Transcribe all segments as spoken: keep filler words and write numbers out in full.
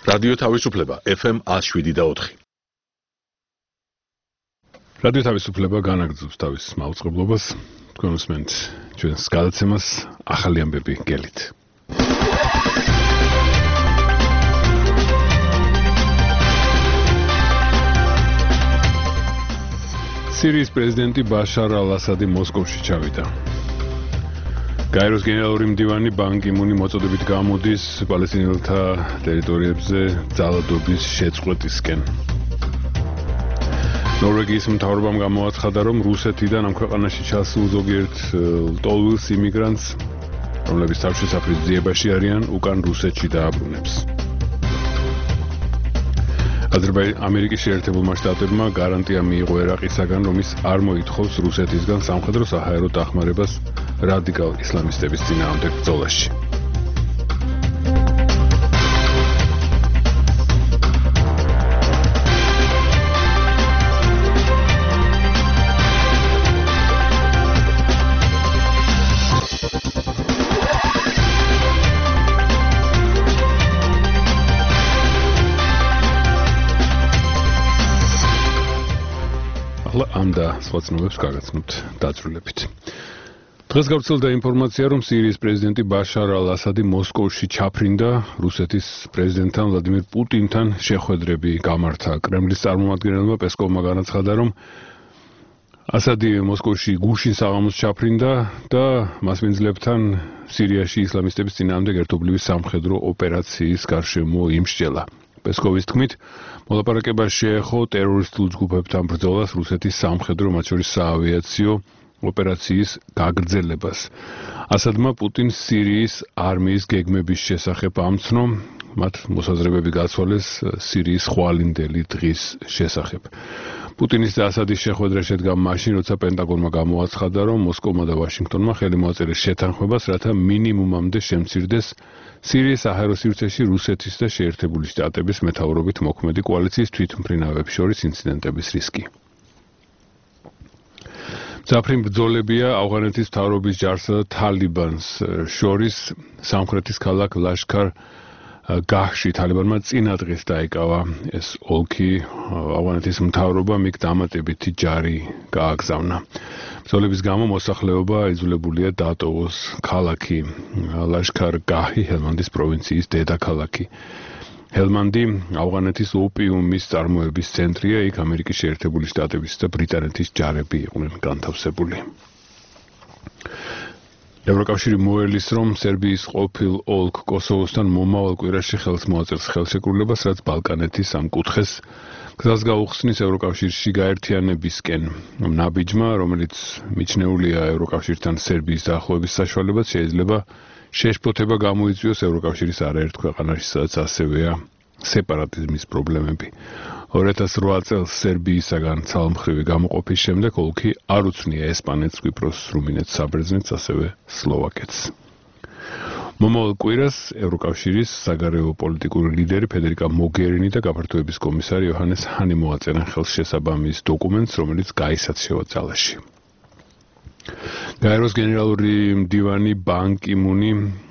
რადიო თავისუფლება ეფ ემ one oh seven და four. რადიო თავისუფლება განაგრძობს თავის მაუწყებლობას. თქვენ უსმენთ ჩვენს გადაცემას ახალი ამბები გელით. სირიის პრეზიდენტი ბაშარ ალ-ასადი მოსკოვში ჩავიდა. გაეროს გენერალური მდივანი ბან კი მუნი მოწოდებით გამოდის პალესტინელთა ტერიტორიებზე ძალადობის შეწყვეტისკენ. ნორვეგიის მთავრობამ გამოაცხადა, რომ რუსეთიდან ამ ქვეყანაში ჩასულ ზოგიერთ ლტოლვილს იმიგრანტს, რომლებიც თავშესაფრის ძიებაში არიან, უკან რუსეთში დააბრუნებს. ამერიკის შეერთებულმა შტატებმა გარანტია მიიღო ერაყისაგან, რომ ის არ მოითხოვს რუსეთისგან სამხედრო-საჰაერო დახმარებას რადიკალ ისლამისტების წინააღმდეგ ბრძოლაში. ამ და სხვა ცნობებს გაგაცნობთ დაწვრილებით. დღეს გავრცელდა ინფორმაცია, რომ სირიის პრეზიდენტი ბაშარ ალ-ასადი მოსკოვში ჩაფრინდა, რუსეთის პრეზიდენტთან ვლადიმირ პუტინთან შეხვედრები გამართა. კრემლის წარმომადგენელმა პესკოვმა განაცხადა, რომ ასადი მოსკოვში გუშინ საღამოს ჩაფრინდა და მასპინძლებთან სირიაში ისლამისტების წინააღმდეგ ერთობლივი სამხედრო ოპერაციის გარშემო იმსჯელა. პესკოვის თქმით, მოლაპარაკება შეეხო ტერორისტულ ჯგუფებთან ბრძოლას რუსეთის სამხედრო, მათ შორის საავიაციო ოპერაციის გაგრძელებას. ასადმა პუტინს სირიის არმიის გეგმების შესახებ ამცნო, მათ მოსაზრებები გაცვალეს სირიის ხვალინდელი დღის შესახებ. პუტინის და ასადის შეხვედრა შედგა მაშინ, როცა პენტაგონმა გამოაცხადა, რომ მოსკოვმა და ვაშინგტონმა ხელი მოაწერეს შეთანხმებას, რათა მინიმუმამდე შემცირდეს სირიის საჰაერო სივრცეში რუსეთის და შეერთებული შტატების მეთაურობით მოქმედი კოალიციის თვითმფრინავებს შორის ინციდენტების რისკი. მძაფრი ბრძოლებია ავღანეთის მთავრობის ჯარსა და თალიბანს შორის სამხრეთის ქალაქ ლაშქარ გაჰში. თალიბანმა წინა დღეს დაიკავა ეს ოლქი, ავღანეთის მთავრობამ იქ დამატებითი ჯარი გააგზავნა. ბრძოლების გამო მოსახლეობა იძულებულია დაატოვოს ქალაქი ლაშქარ გაჰი, ჰელმანდის პროვინციის დედაქალაქი. ჰელმანდი ავღანეთის ოპიუმის წარმოების ცენტრია, იქ ამერიკის შეერთებული შტატების და ბრიტანეთის ჯარები იყვნენ განთავსებული. ევროკავშირი მოელის, რომ სერბიის ყოფილ ოლქ კოსოვოსთან მომავალ კვირაში ხელს მოაწერს ხელშეკრულებას, რაც ბალკანეთის ამ კუთხეს გზას გაუხსნის ევროკავშირში გაერთიანებისკენ. ნაბიჯმა, რომელიც მიჩნეულია ევროკავშირთან სერბიის დაახლოების საშუალებად, შეიძლება შეშფოთება გამოიწვიოს ევროკავშირის არაერთ ქვეყანაში, სადაც ასევეა სეპარატიზმის პრობლემები. ორი ათას რვა წელს სერბიისაგან ცალმხრივი გამოყოფის შემდეგ ოლქი არ უცნია ესპანეთს, კვიპროსს, რუმინეთს, საბერძნეთს, ასევე სლოვაკეთს. მომავალ კვირას ევროკავშირის საგარეო პოლიტიკური ლიდერი ფედერიკა მოგერინი და გაფართოების კომისარი იოჰანეს ჰანი მოაწერენ ხელს შესაბამის დოკუმენტს, რომელიც გაისაცევა ძალაში. გაეროს გენერალური მდივანი ბან კი მუნი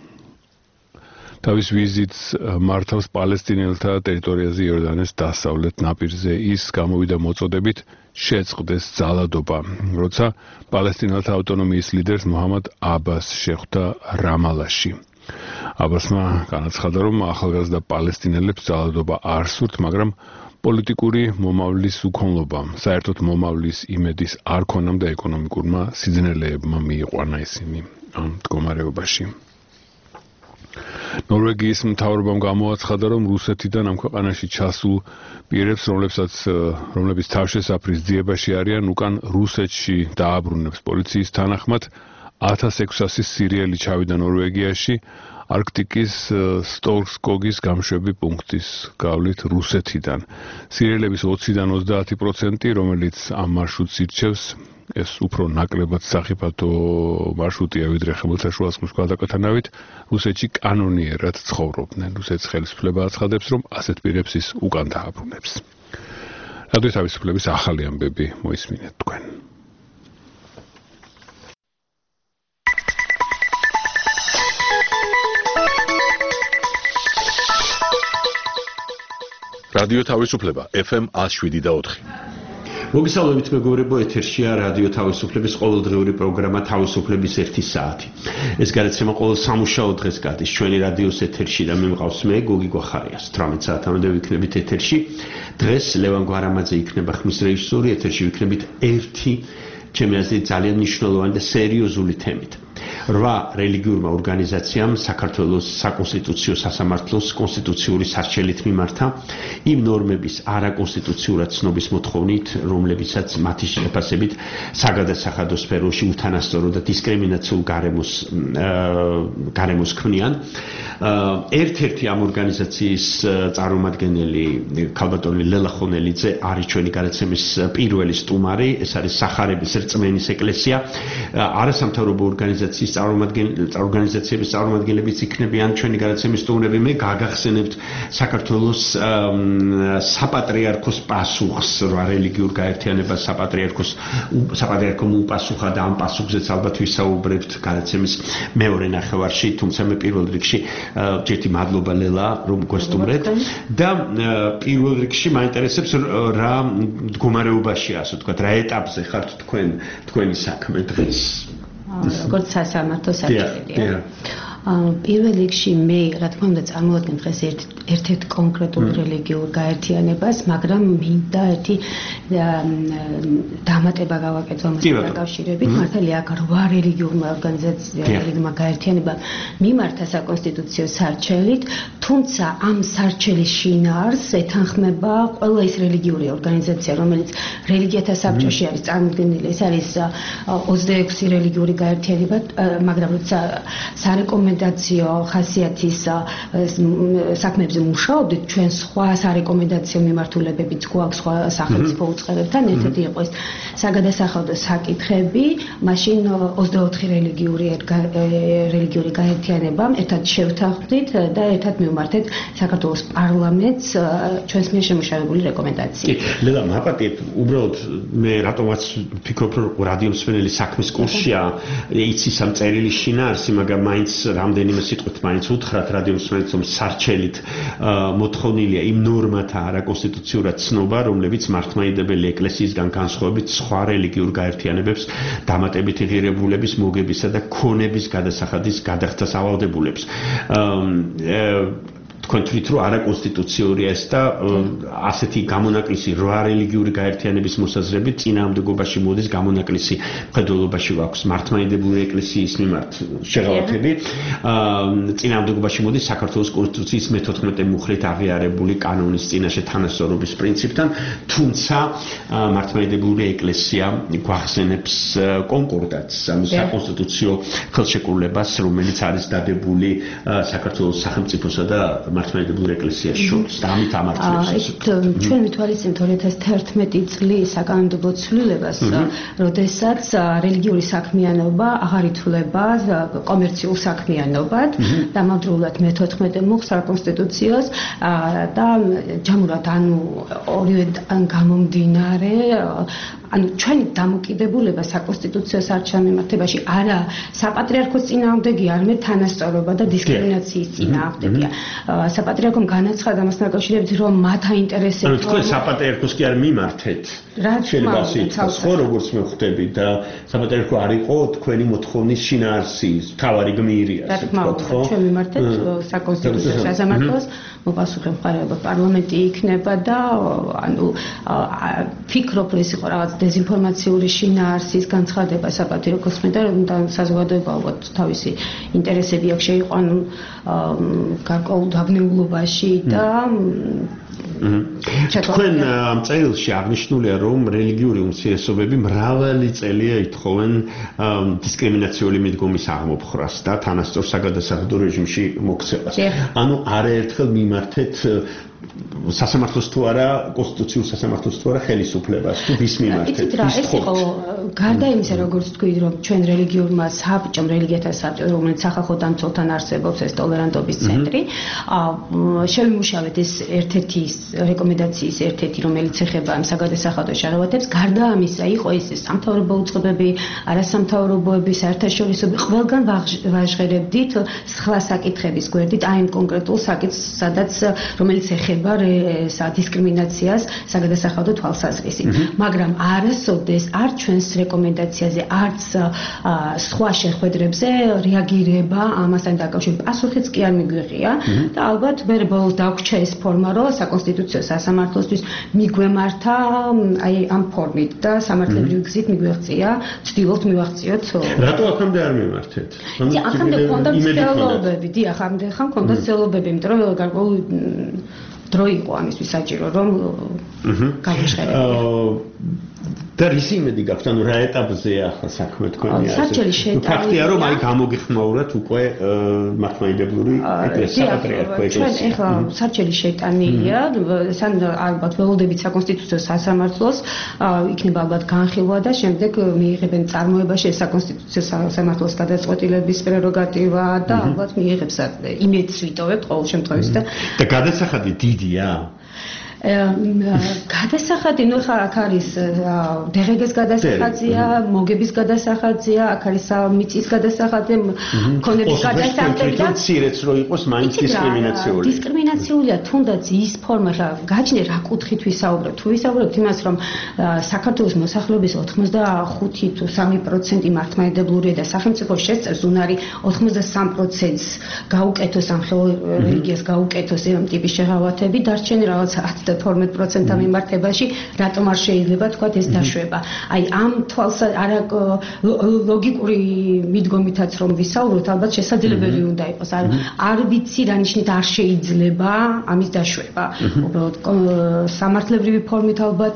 თავის ვიზიტს მართავს პალესტინელთა ტერიტორიაზე იორდანეს დასავლეთ ნაპირზე. ის გამოვიდა მოწოდებით შეწყდეს ძალადობა, როცა პალესტინელთა ავტონომიის ლიდერს მუჰამად აბას შეხვდა რამალაში. აბასმა განაცხადა, რომ ახალგაზრდა პალესტინელებს ძალადობა არ სურთ, მაგრამ პოლიტიკური მომავლის უქონლობა, საერთოდ მომავლის იმედის არ ქონამ და ეკონომიკურმა სიძნელეებმა მიიყვანა ისინი ამ მდგომარეობაში. ნორვეგიის მთავრობამ გამოაცხადა, რომ რუსეთიდან ამ ქვეყანაში ჩასულ პირებს, რომლებსაც რომლებიც თავშესაფრის ძიებაში არიან, უკან რუსეთში დააბრუნებს. პოლიციის თანახმად ათას ექვსასი სირიელი ჩავიდა ნორვეგიაში, არქტიკის სტოკგოლმის გამშვები პუნქტის გავლით რუსეთიდან. სირიელების ოციდან ოცდაათი პროცენტი, რომელიც ამ მარშრუტს ირჩევს, ეს უფრო ნაკლებად სახიფათო მარშრუტია, ვიდრე ხმელთაშუა ზღვის გადაკვეთანავით, რუსეთში კანონიერად ცხოვრობდნენ. რუსეთის ხელისუფლება აცხადებს, რომ ასეთ პირებს ის უკან დააბრუნებს. რადიო თავისუფლების ახალი ამბები მოისმინეთ თქვენ. რადიო თავისუფლება ეფ ემ one oh seven და four. მოგესალმებით მეგობრებო, ეთერშია რადიო თავისუფლების ყოველდღიური პროგრამა თავისუფლების ერთი საათი. ეს გადაცემა ყოველ სამუშაო დღეს გადის ჩვენი რადიოს ეთერში და მე მყავს მე გოგი გვახარია. eighteen საათამდე ვიქნებით ეთერში. დღეს ლევან გვარამაძე იქნება ხმის რეჟისორი, ეთერში ვიქნებით ერთი ჩემი აზრით ძალიან მნიშვნელოვანი და სერიოზული თემით. რვა რელიგიურმა ორგანიზაციამ საქართველოს საკონსტიტუციო სასამართლოს კონსტიტუციური სარჩელით მიმართა იმ ნორმების არაკონსტიტუციურად ცნობის მოთხოვნით, რომლებიცაც მათი შეფასებით საგადასახადო სფეროში უთანასწორო და დისკრიმინაციულ გარემოს გარემოს ქმნიან. ერთ-ერთი ამ ორგანიზაციის წარმომადგენელი ქალბატონი ლელა ხონელიძე არის ჩვენი გადაცემის პირველი სტუმარი, ეს არის სახარების რწმენის ეკლესია, არასამთავრობო ორგანიზაციის ორგანიზაციების წარმომადგენლებიც იქნებიან ჩვენი გადაცემის სტუმრები. მე გაგახსენებთ საქართველოს საპატრიარქოს პასუხს რა რელიგიურ გაერთიანებას საპატრიარქოს საპატრიარქომ უპასუხა და ამ პასუხზეც ალბათ ვისაუბრებთ გადაცემის მეორე ნახევარში, თუმცა მე პირველ რიგში ჯერთი მადლობა ლელა რომ გვესტუმრეთ და პირველ რიგში მაინტერესებს რა მდგომარეობაშია, ასე ვთქვათ, რა ეტაპზე ხართ თქვენ თქვენი საქმე დღეს. როგორც სასამართლო საჭიროა. პირველ რიგში მე, რა თქმა უნდა, წარმოვადგენ დღეს ერთ-ერთ კონკრეტულ რელიგიურ გაერთიანებას, მაგრამ მინდა ერთი დამატება გავაკეთო ამასთან დაკავშირებით. მართალია, აქ რვა რელიგიურმა ორგანიზაციამ გაერთიანება მიმართა საკონსტიტუციო სარჩელით, თუმცა ამ სარჩელის შინაარსს ეთანხმება ყველა ის რელიგიური ორგანიზაცია, რომელიც რელიგიათა საბჭოში არის წარმოდგენილი. ეს არის ოცდაექვსი რელიგიური გაერთიანება, მაგრამ როცა სარეკომენდაციო ხასიათის საქმეებზე მუშაობდით, ჩვენ სხვა სარეკომენდაციო მიმართულებებიც გვაქვს სხვა სახელმწიფო უწყებებთან, ერთ-ერთი იყო ეს საგადასახადო საკითხები, მაშინ ოცდაოთხი რელიგიური რელიგიური გაერთიანება ერთად შევთანხმდით და ერთად მივმართეთ საქართველოს პარლამენტს ჩვენს მიერ შემუშავებული რეკომენდაცია. ლელა, მაპატიეთ, უბრალოდ მე რატომაც ვფიქრობ, რომ რადიო მსმენელი საქმის კურსია, იცის ამ წერილის შინაარსი, მაგრამ მაინც რამდენიმე სიტყვით მაინც უთხრათ რადიო მსმენელს, რომ სარჩელით მოთხოვნილია იმ ნორმათა არაკონსტიტუციურად ცნობა, რომლებიც მართლმადიდებელი ეკლესიისგან განსხვავებით სხვა რელიგიურ გაერთიანებებს დამატებითი ღირებულების მოგებისა და ქონების გადასახადის გადახდას ავალდებულებს. თქვენ თვლით, რომ არაკონსტიტუციურია ეს და ასეთი გამონაკლისი რვა რელიგიური გაერთიანების მოსაზრებით წინააღმდეგობაში მოდის გამონაკლისი მხედველობაში გვაქვს მართლმადიდებელი ეკლესიის მიმართ შეღავათები, წინააღმდეგობაში მოდის საქართველოს კონსტიტუციის მეთოთხმეტე მუხლით აღიარებული კანონის წინაშე თანასწორობის პრინციპთან, თუმცა მართლმადიდებელი ეკლესია გვახსენებს კონკორდატს, ამ საკონსტიტუციო ხელშეკრულებას, რომელიც არის დადებული საქართველოს სახელმწიფოსა და მართლმადიდებლურ ეკლესიას შორის და ამით ამართლებს. ჩვენ ვითვალისწინებთ ორი ათას თერთმეტი წლის საკანონმდებლო ცვლილებას, როდესაც რელიგიური საქმიანობა აღარ ითვლება კომერციულ საქმიანობად, დამავდროულად მეთოთხმეტე მუხლს საკონსტიტუციოს და ჯამურად ანუ ორივედან გამომდინარე ანუ ჩვენი დამოკიდებულება საკონსტიტუციო სარჩელ მიმართებაში არა საპატრიარქოს წინააღმდეგია, არამედ თანასწორობა და დისკრიმინაციის წინააღმდეგია. საპატრიარქომ განაცხადა ამასთან დაკავშირებით, რომ მათ აინტერესებს ანუ თქვენ საპატრიარქოს კი არ მიმართეთ. შეიძლება ასე ითქვას, ხო, როგორც მე ხვდები და საპატრიარქო არ იყო თქვენი მოთხოვნის შინაარსი, თავარი გმირია, ასე ვთქვათ, ხო? ჩვენ მიმართეთ საკონსტიტუციო სასამართლოს, მოპასუხე მხარეობა პარლამენტი იქნება და ანუ ფიქრობ, რომ ეს იყო რაღაც დეზინფორმაციული შინაარსის განცხადება საპატრიარქოს მიერ და საზოგადოება ალბათ თავისი ინტერესები აქ შეიყვანონ გარკვეულ დაბნეულობაში და თქვენ ამ წერილში აღნიშნულია, რომ რელიგიური უმცირესობები მრავალი წელია ითხოვენ დისკრიმინაციული მიდგომის აღმოფხრას და თანასწორ საგადასახადო რეჟიმში მოქცევას. ანუ არაერთხელ მიმართეთ სასამართლოს თუ არა, კონსტიტუციურ სასამართლოს თუ არა ხელისუფლებას, თუ ვის მიმართეთ? იცით რა, ეს იყო გარდა იმისა, როგორც თქვი, რომ ჩვენ რელიგიურმა საბჭომ, რელიგიათა საბჭომ, რომელიც სახალხო დამცველთან არსებობს, ეს ტოლერანტობის ცენტრი, შევიმუშავეთ ეს ერთ-ერთი რეკომენდაცია რეკომენდაციის ერთ-ერთი, რომელიც ეხება ამ საგადასახადო შეღავათებს, გარდა ამისა, იყო ის სამთავრობო უწყებები, არასამთავრობოები, საერთაშორისოები, ყველგან ვაჟღერებდით სხვა საკითხების გვერდით, აი ამ კონკრეტულ საკითხს, სადაც რომელიც ეხება დისკრიმინაციას საგადასახადო თვალსაზრისით. მაგრამ არასოდეს არ ჩვენს რეკომენდაციაზე, არც სხვა შეხვედრებზე რეაგირება ამასთან დაკავშირებით პასუხიც კი არ მიგვიღია და ალბათ მე ბოლოს დაგვრჩა ეს ფორმა, რომ საკონსტიტუციო სასამართლოსთვის მიგვემართა აი ამ ფორმით და სამართლებრივი გზით მიგვეღწია, ვცდილობთ მივაღწიოთ. რატო აქამდე არ მიმართეთ? აქამდე ქონდა მცდელობები, დიახ, აქამდე ხან ქონდა მცდელობები, იმიტომ რომ გარკვეული დრო იყო ამისთვის საჭირო, რომ გავიჟღერებინა. და ისი იმედი გაქვთ, ანუ რა ეტაპზეა საქმე თქვენი ასე? საჭირო შეტანილია. ფაქტია, რომ აი გამოგიხმაურათ უკვე მართლმადიდებლური ეკლესია პატრიარქო ეკლესია. ჩვენ ეხლა საჭირო შეტანილია, სან ალბათ ველოდებით საკონსტიტუციო სასამართლოს, იქნება ალბათ განხილვა და შემდეგ მიიღებენ წარმოებაში საკონსტიტუციო სასამართლოს გადაწყვეტილების პრეროგატივა და ალბათ მიიღებს იმედს ვიტოვებთ ყოველ შემთხვევაში და და გადასახადი დიდია? გადასახადი, ნუ ხა აქ არის დღგ-ს გადასახადია, მოგების გადასახადია, აქ არის მიწის გადასახადია, მქონების გადასახადია და მცირეც რო იყოს მაინც დისკრიმინაციული. დისკრიმინაციულია თუნდაც ის ფორმა, ხა გაჩნე რა კუთხით ვისაუბრებთ. თუ ვისაუბრებთ იმას, რომ საქართველოს მოსახლეობის ოცდახუთი თუ სამი პროცენტი მართლმადიდებლურია და სახელმწიფო შესწევს უნარი ოცდასამი პროცენტს გაუკეთოს ამ რელიგიას გაუკეთოს ამ ტიპის შეღავათები, დარჩენი რაღაც ათი და თორმეტ პროცენტთან მიმართებაში რატომ არ შეიძლება თქვა ეს დაშვება. აი ამ თვალსა არა ლოგიკური მიდგომითაც რომ ვისაუბროთ, ალბათ შესაძლებელი უნდა იყოს. არ არ ვიცი რა ნიშნით არ შეიძლება ამის დაშვება. უბრალოდ სამართლებრივი ფორმით ალბათ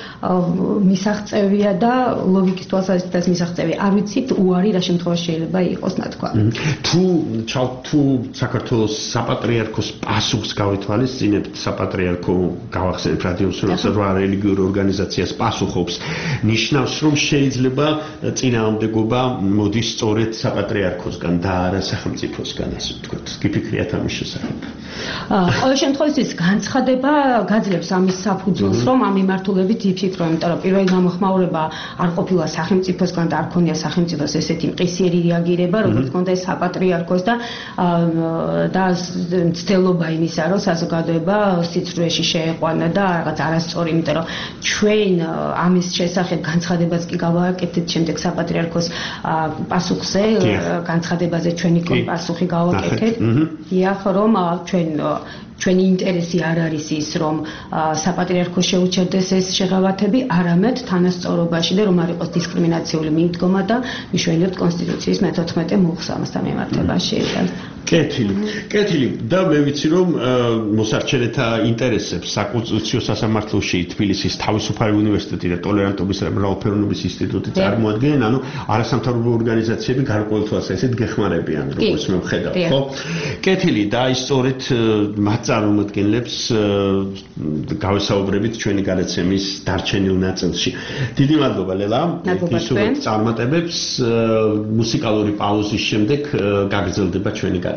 მისაღწევია და ლოგიკის თვალსაზრისითაც მისაღწევია. არ ვიცით უარი რა შემთხვევაში შეიძლება იყოს ნათქვა. თუ თუ საქართველოს საპატრიარქოს პასუხს გავითვალისწინებთ, საპატრიარქო გავახსენებთ რადიოს როცა რელიგიურ ორგანიზაციას პასუხობს, ნიშნავს რომ შეიძლება წინააღმდეგობა მოდის სწორედ საპატრიარქოსგან და არა სახელმწიფოსგან, ასე ვთქვათ. გიფიქრიათ ამის შესახებ? ყოველ შემთხვევაში განცხადება გაძლევს ამის საფუძველს, რომ ამ მიმართულებით იფიქრო, იმიტომ რომ პირველი გამოხმაურება არ ყოფილა სახელმწიფოსგან და არ ქონია სახელმწიფოს ესეთი მყისიერი რეაგირება, როგორც ქონდა ეს საპატრიარქოს და და მცდელობა იმისა, რომ საზოგადოება სიცრუეში შეეყვანა და რაღაც არასწორი, იმიტომ რომ ჩვენ ამის შესახებ განცხადებას კი გავაკეთეთ შემდეგ საპატრიარქოს პასუხზე, განცხადებაზე ჩვენი პასუხი გავაკეთეთ. დიახ, რომ ჩვენ ჩვენი ინტერესი არ არის ის, რომ საპატრიარქო შეუჩერდეს ეს შეღავათები, არამედ თანასწორობაში და რომ არ იყოს დისკრიმინაციული მიდგომა და მიშველებთ კონსტიტუციის მეთოთხმეტე მუხლს ამასთან მიმართებაში. კეთილი. კეთილი და მე ვიცი რომ მოსარჩენეთა ინტერესებს საკონსტიტუციო სასამართლოში თბილისის თავისუფალი უნივერსიტეტი და ტოლერანტობის და მრავალფეროვნების ინსტიტუტი წარმოადგენენ, ანუ არასამთავრობო ორგანიზაციები გარკვეულ თვალსაზრისით გეხმარებიან, როგორც მე ვხედავ, ხო? კეთილი და აი სწორედ მათ წარმომადგენლებს გავესაუბრებით ჩვენი გადაცემის დარჩენილ ნაწილში. დიდი მადლობა ლელა. ისურვებთ წარმატებებს. მუსიკალური პაუზის შემდეგ გაგრძელდება ჩვენი გადაცემა.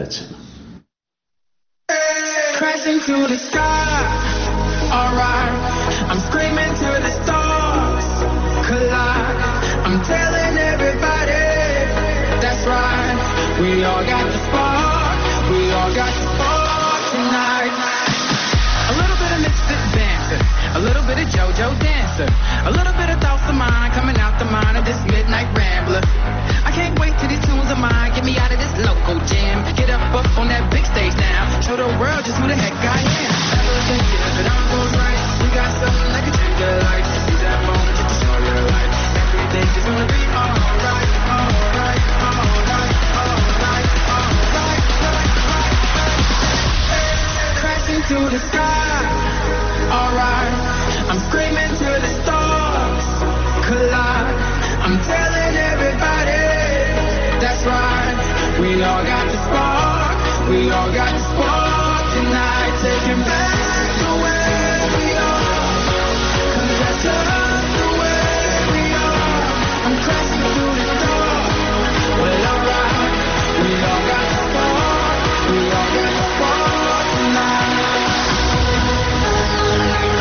Crashing to the sky, alright. I'm screaming to the stars, collide. I'm telling everybody, that's right. We all got the spark, we all got the spark tonight. A little bit of Misfit banter, a little bit of JoJo dancer, a little bit of thoughts of mine coming out the mind of this midnight rambler. I can't wait till these tunes of mine get me out of this local jam. Get up up on that big stage now, show the world just who the heck I am. Everything that I'm goes right, we got something that can change your life. Seize that moment just to show your life. Everything's just gonna be alright, alright, alright, alright, alright, alright. Crashing to the sky, alright. I'm screaming to the stars, collide. I'm telling everybody, that's right. We all got the spark, we all got the spark tonight. Taking back to where we are, 'cause that's just the way we are. I'm crashing through the door, well alright. We all got the spark, we all got the spark tonight.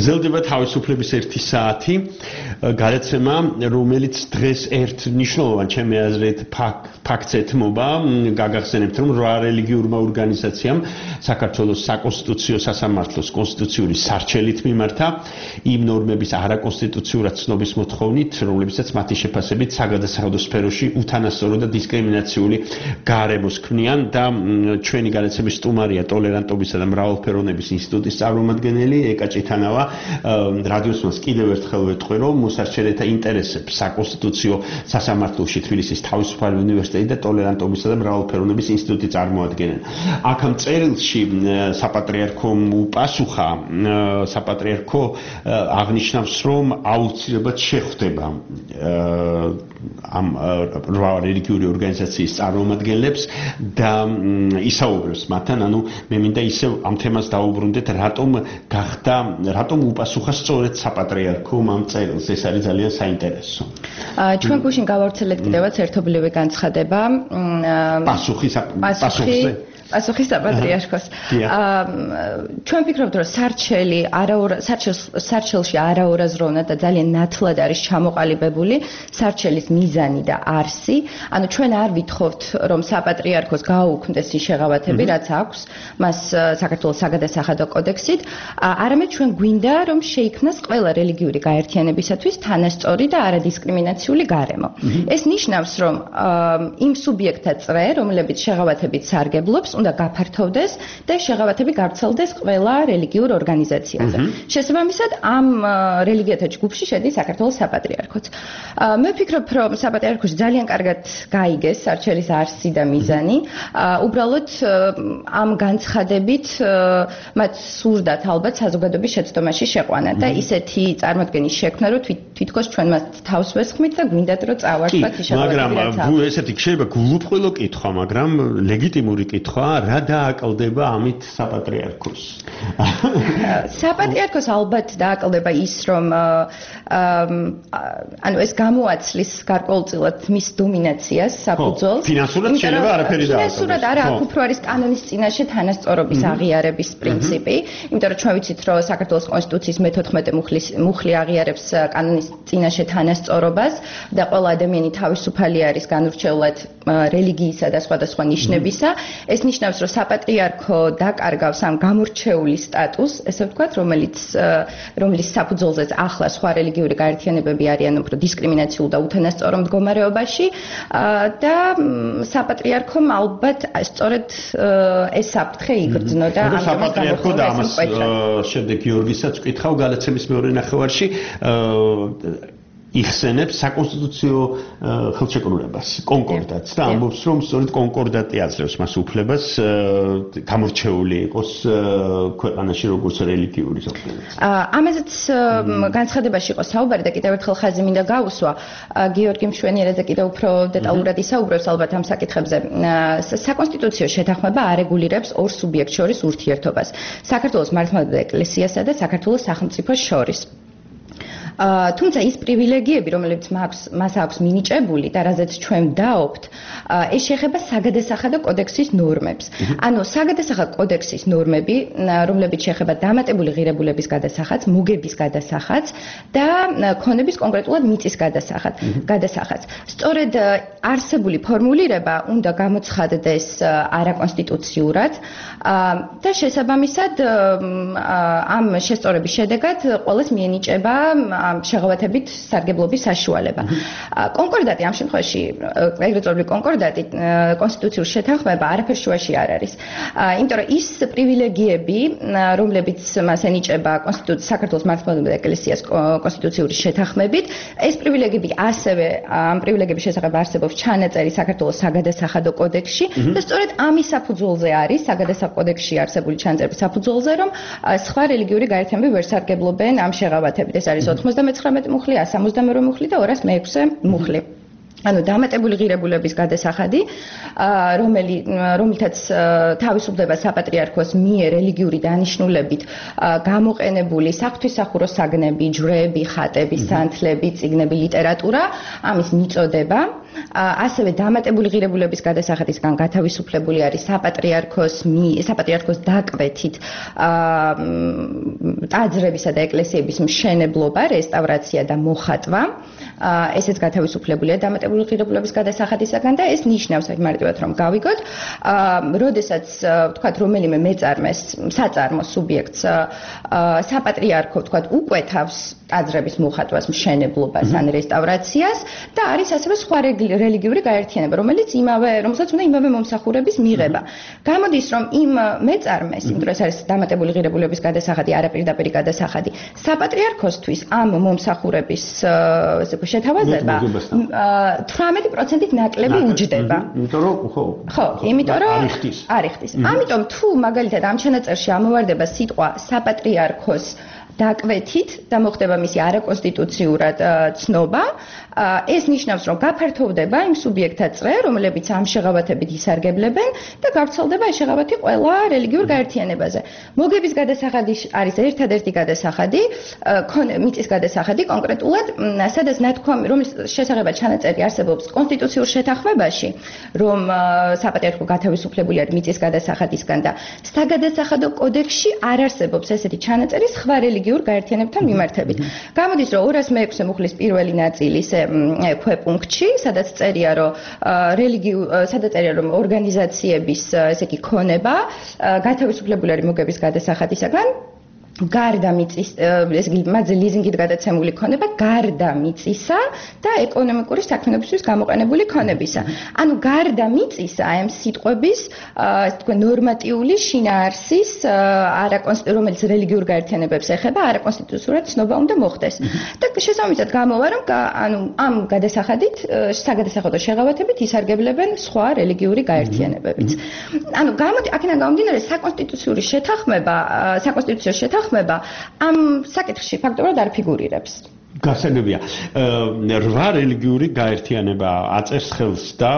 გრძელდება თავისუფლების ერთი საათი გადაცემა, რომელიც დღეს ერთ მნიშვნელოვან ჩემი აზრით ფაქტს ეთმობა. გაგახსენებთ, რომ რვა რელიგიურმა ორგანიზაციამ საქართველოს საკონსტიტუციო სასამართლოს კონსტიტუციური სარჩელით მიმართა იმ ნორმების არაკონსტიტუციურად ცნობის მოთხოვნით, რომლებიცაც მათი შეფასებით საგადასახადო სფეროში უთანასწორო და დისკრიმინაციული გარემოს ქმნიან და ჩვენი გადაცემის სტუმარია ტოლერანტობისა და მრავალფეროვნების ინსტიტუტის წარმომადგენელი ეკა ჭითანავა. რადიოს მას კიდევ ერთხელ ვეთქვი, რომ მოსარჩელეთა ინტერესებს საკონსტიტუციო სასამართლოში თბილისის თავისუფალი უნივერსიტეტი და ტოლერანტობისა და მრავალფეროვნების ინსტიტუტი წარმოადგენენ. აქ ამ წერილში საპატრიარქომ უპასუხა, საპატრიარქო აღნიშნავს, რომ აუცილებლად შეხვდება ამ რვა რელიგიური ორგანიზაციის წარმომადგენლებს და ისაუბრებს მათთან, ანუ მე მინდა ისევ ამ თემას დაუბრუნდეთ, რატომ გახდა, რატომ უპასუხა სწორედ საპატრიარქომ ამ წერილს, ეს არის ძალიან საინტერესო. ჩვენ გუშინ გავავრცელეთ კიდევაც ერთობლივი განცხადება პასუხი პასუხზე პასუხი საპატრიარქოს. ჩვენ ვფიქრობთ, რომ სარჩელი სარჩელში არაორაზროვნად და ძალიან ნათლად არის ჩამოყალიბებული სარჩელის მიზანი და არსი. ანუ ჩვენ არ ვითხოვთ, რომ საპატრიარქოს გააუქმდეს ის შეღავათები, რაც აქვს მას საქართველოს საგადასახადო კოდექსით, არამედ ჩვენ გვინდა, რომ შეიქმნას ყველა რელიგიური გაერთიანებისათვის თანასწორი და არადისკრიმინაციული გარემო. ეს ნიშნავს, რომ იმ სუბიექტთა წრე, რომლებიც შეღავათებით სარგებლობს, უნდა გაფართოვდეს და შეღავათები გავრცელდეს ყველა რელიგიურ ორგანიზაციაზე. შესაბამისად, ამ რელიგიათა ჯგუფში შედის საქართველოს საპატრიარქოც. მე ვფიქრობ, რომ საპატრიარქოში ძალიან კარგად გაიგეს სარჩელის არსი და მიზანი. უბრალოდ ამ განცხადებით მათ სურდათ ალბათ საზოგადოების შეცდომაში შეყვანა და ისეთი წარმოდგენის შექმნა, რომ თვითქოს ჩვენ მათ თავს ვესხმით და გვინდათ, რომ წავარდათ ის შეღავათები. მაგრამ ესეთი შეიძლება გულუბრყვილო კითხვა, მაგრამ ლეგიტიმური კითხვა, რა დააკლდება ამით საპატრიარქოს? საპატრიარქოს ალბათ დააკლდება ის, რომ ანუ ეს გამოაცლის გარკვეულწილად მის დომინაციას საფუძველს. ფინანსურად შეიძლება არაფერი დააკლდეს. ფინანსურად არა, აქ უფრო არის კანონის წინაშე თანასწორობის აღიარების პრინციპი, იმიტომ რომ ჩვენ ვიცით, რომ საქართველოს კონსტიტუციის მეთოთხმეტე მუხლი აღიარებს კანონის წინაშე თანასწორობას და ყველა ადამიანი თავისუფალი არის განურჩევლად რელიგიისა და სხვადასხვა ნიშნებისა. ეს ნიშნავს, რომ საპატრიარქო დაკარგავს ამ გამორჩეული სტატუსს, ესე ვთქვათ, რომელიც რომლის საფუძველზეც ახლა სხვა რელიგიური გაერთიანებები არიან უფრო დისკრიმინაციულ და უთანასწორო მდგომარეობაში და საპატრიარქომ ალბათ სწორედ ეს საფრთხე იგრძნო და ამას საპატრიარქო და ამას შემდეგ გიორგისაც ვკითხავ გადაცემის მეორე ნახევარში იხსენებს საკონსტიტუციო ხელშეკრულებას, კონკორდატს და ამბობს, რომ სწორედ კონკორდატი აძლევს მას უფლებას გამორჩეული იყოს ქვეყანაში როგორც რელიგიური ზოგადად. ამაზეც განცხადებაში იყო საუბარი და კიდევ ერთხელ ხაზი მინდა გაუსვა. გიორგი მშვენიერაძე კიდევ უფრო დეტალურად ისაუბრებს ალბათ ამ საკითხებზე. საკონსტიტუციო შეთანხმება არეგულირებს ორ სუბიექტს შორის ურთიერთობას. საქართველოს მართლმადიდებლურ ეკლესიასა და საქართველოს სახელმწიფოს შორის. თუმცა ის პრივილეგიები, რომლებიც მას აქვს მინიჭებული და რაზეც ჩვენ ვდაობთ, ეს შეეხება საგადასახადო კოდექსის ნორმებს. ანუ საგადასახადო კოდექსის ნორმები, რომლებიც შეეხება დამატებული ღირებულების გადასახადს, მოგების გადასახადს და ქონების კონკრეტულად მიწის გადასახადს. სწორედ არსებული ფორმულირება უნდა გამოცხადდეს არაკონსტიტუციურად და შესაბამისად ამ შესწორების შედეგად ყველას მიენიჭება შეღავათებით სარგებლობის საშუალება. კონკორდატი ამ შემთხვევაში, ეგრეთ წოდებული კონკორდატი, კონსტიტუციური შეთანხმება არაფერ შუაში არ არის. იმიტომ რომ ის პრივილეგიები, რომლებიც მას ენიჭება საქართველოს მართლმადიდებლურ ეკლესიას კონსტიტუციური შეთანხმებით, ეს პრივილეგიები ასევე ამ პრივილეგიების შესახებ არსებობს ჩანაწერი საქართველოს საგადასახადო კოდექსში და სწორედ ამის საფუძველზე არის საგადასახადო კოდექსში არსებული ჩანაწერი საფუძველზე, რომ სხვა რელიგიური გაერთიანებები ვერ სარგებლობენ ამ შეღავათებით. ეს არის ოთხმოცდამეცხრამეტე მუხლი, სამოცდამეორე მუხლი და ორასმეექვსე მუხლი. ანუ დამატებული ღირებულების გადასახადი, რომელი რომელთაც თავისუფლდება საპატრიარქოს მიერ რელიგიური დანიშნულებით გამოყენებული საღვთისმსახურო საგნები, ჯვრები, ხატები, სანთლები, წიგნები, ლიტერატურა, ამის მიწოდება, ასევე დამატებული ღირებულების გადასახადისგან გათავისუფლებული არის საპატრიარქოს საპატრიარქოს დაკვეთით ტაძრებისა და ეკლესიების მშენებლობა, რესტავრაცია და მოხატვა. ესეც გათავისუფლებულია დამატებული ღირებულების გადასახადისგან და ეს ნიშნავს აი მარტივად რომ გავიგოთ, როდესაც თქვათ რომელიმე მეწარმეს, საწარმო სუბიექტს საპატრიარქო თქვათ უკვეთავს ტაძრების მოხატვას, მშენებლობას ან რესტავრაციას და არის ასევე სხვა რელიგიური გაერთიანება, რომელიც იმავე, რომელსაც უნდა იმავე მომსახურების მიღება. გამოდის რომ იმ მეწარმეს, იმიტომ რომ ეს არის დამატებული ღირებულების გადასახადი, არაპირდაპირი გადასახადი, საპატრიარქოსთვის ამ მომსახურების შეთავაზება თვრამეტი პროცენტით ნაკლები უჯდება. იმიტომ რომ ხო. ხო, იმიტომ რომ არ იხდის. ამიტომ თუ მაგალითად ამ ჩანაწერში ამოვარდება სიტყვა საპატრიარქოს დაკვეთით და მოხდება მისი არაკონსტიტუციურად ცნობა, ეს ნიშნავს, რომ გაფართოვდება იმ სუბიექტთა წრე, რომლებიც ამ შეღავათებით ისარგებლებენ და გავრცელდება ეს შეღავათი ყველა რელიგიურ გაერთიანებაზე. მოგების გადასახადი არის ერთადერთი გადასახადი, მიწის გადასახადი კონკრეტულად, სადაც ნათქვამი, რომლის შესახებაც ჩანაწერი არსებობს კონსტიტუციურ შეთანხმებაში, რომ საპატრიარქო გათავისუფლებული არის მიწის გადასახადისგან და საგადასახადო კოდექსში არ არსებობს ესეთი ჩანაწერი სხვა რელიგიურ გაერთიანებთან მიმართებით. გამოდის, რომ ორას მეექვსე მუხლის პირველი ნაწილის ქვეპუნქტში, სადაც წერია, რომ რელიგიურ, სადაც წერია, რომ ორგანიზაციების, ესე იგი, ქონება გათავისუფლებული არის მოგების გადასახადისგან, გარდა მიწის, ესე იგი, მათზე ლიზინგით გადაცემული ქონება, გარდა მიწისა და ეკონომიკური საქმიანობისთვის გამოყენებული ქონებისა. ანუ გარდა მიწისა, ამ სიტყვების, ასე თქვა, ნორმატიული შინაარსის, რომელიც რელიგიურ გაერთიანებებს ეხება, არაკონსტიტუციურად ცნობა უნდა მოხდეს. და შესაბამისად გამოვა, რომ ანუ ამ გადასახადით, საგადასახადო შეღავათებით ისარგებლებენ სხვა რელიგიური გაერთიანებებიც. ანუ გამოდი, აქედან გამომდინარე, საკონსტიტუციური შეთანხმება, საკონსტიტუციო შეთანხმება ამ საკითხში ფაქტობრივად არ ფიგურირებს. გასაგებია. რვა რელიგიური გაერთიანება აწერს ხელს და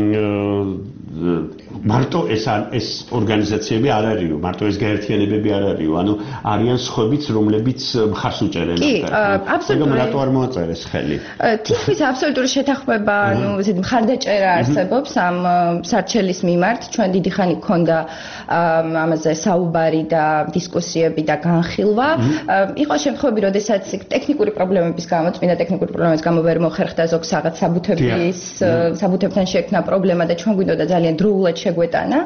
მარტო ეს ეს ორგანიზაციები არ არისო, მარტო ეს გაერთიანებები არ არისო, ანუ არიან სხვებიც, რომლებიც მხარს უჭერენ ამას. კი, აბსოლუტურად. რატო არ მოაწერეს ხელი? თითქმის აბსოლუტური შეთანხმება, ანუ ესეთი მხარდაჭერა არსებობს ამ სარჩელის მიმართ. ჩვენ დიდი ხანი გქონდა ამაზე საუბარი და დისკუსიები და განხილვა. იყო შემთხვევები, როდესაც ტექნიკური პრობლემების გამო, წმინდა ტექნიკური პრობლემების გამო ვერ მოხერხდა ზოგ რაღაც საბუთების, საბუთებთან შექმნა პრობლემა და ჩვენ გვინდოდა ძალიან დროულად შეგვეტანა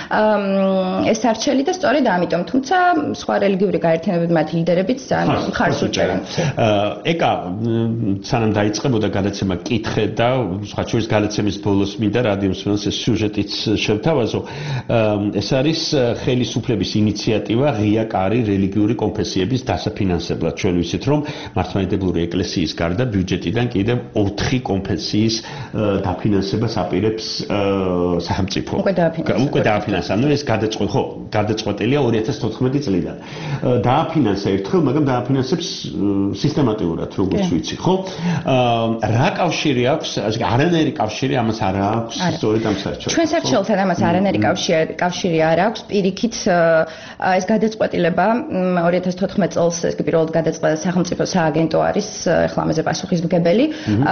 ეს არჩელი და სწორედ ამიტომ, თუმცა სხვა რელიგიური გაერთიანებები მათი ლიდერებიც მხარს უჭერენ. ეკა სანამ დაიწყებოდა გადაცემა კითხე და სხვა შორის გადაცემის ბოლოს მინდა რადიომსმენელს ეს სიუჟეტიც შევთავაზო. ეს არის ხელისუფლების ინიციატივა ღია კარი რელიგიური კონფესიების დასაფინანსებლად. ჩვენ ვიცით, რომ მართლმადიდებლური ეკლესიის გარდა ბიუჯეტიდან კიდევ ოთხი კონფესიის დაფინანსებას აპირებს სახელმწიფო. უკვე დააფინანსა. ნუ ეს გადაწყვეტ, ხო, გადაწყვეტილია ორი ათას თოთხმეტი წლიდან. დააფინანსა ერთხელ, მაგრამ დააფინანსებს სისტემატიურად, როგორც ვიცი, ხო? რა კავშირი აქვს, ასე არანაირი კავშირი ამას არ აქვს სწორედ ამ სარჩელთან. ჩვენ სარჩელთან ამას არანაირი კავშირი არ აქვს. პირიქით ეს გადაწყვეტილება ორი ათას თოთხმეტ წელს ეს პირველად გადაწყვეტა სახელმწიფო სააგენტო არის, ახლა ამაზე პასუხისმგებელი.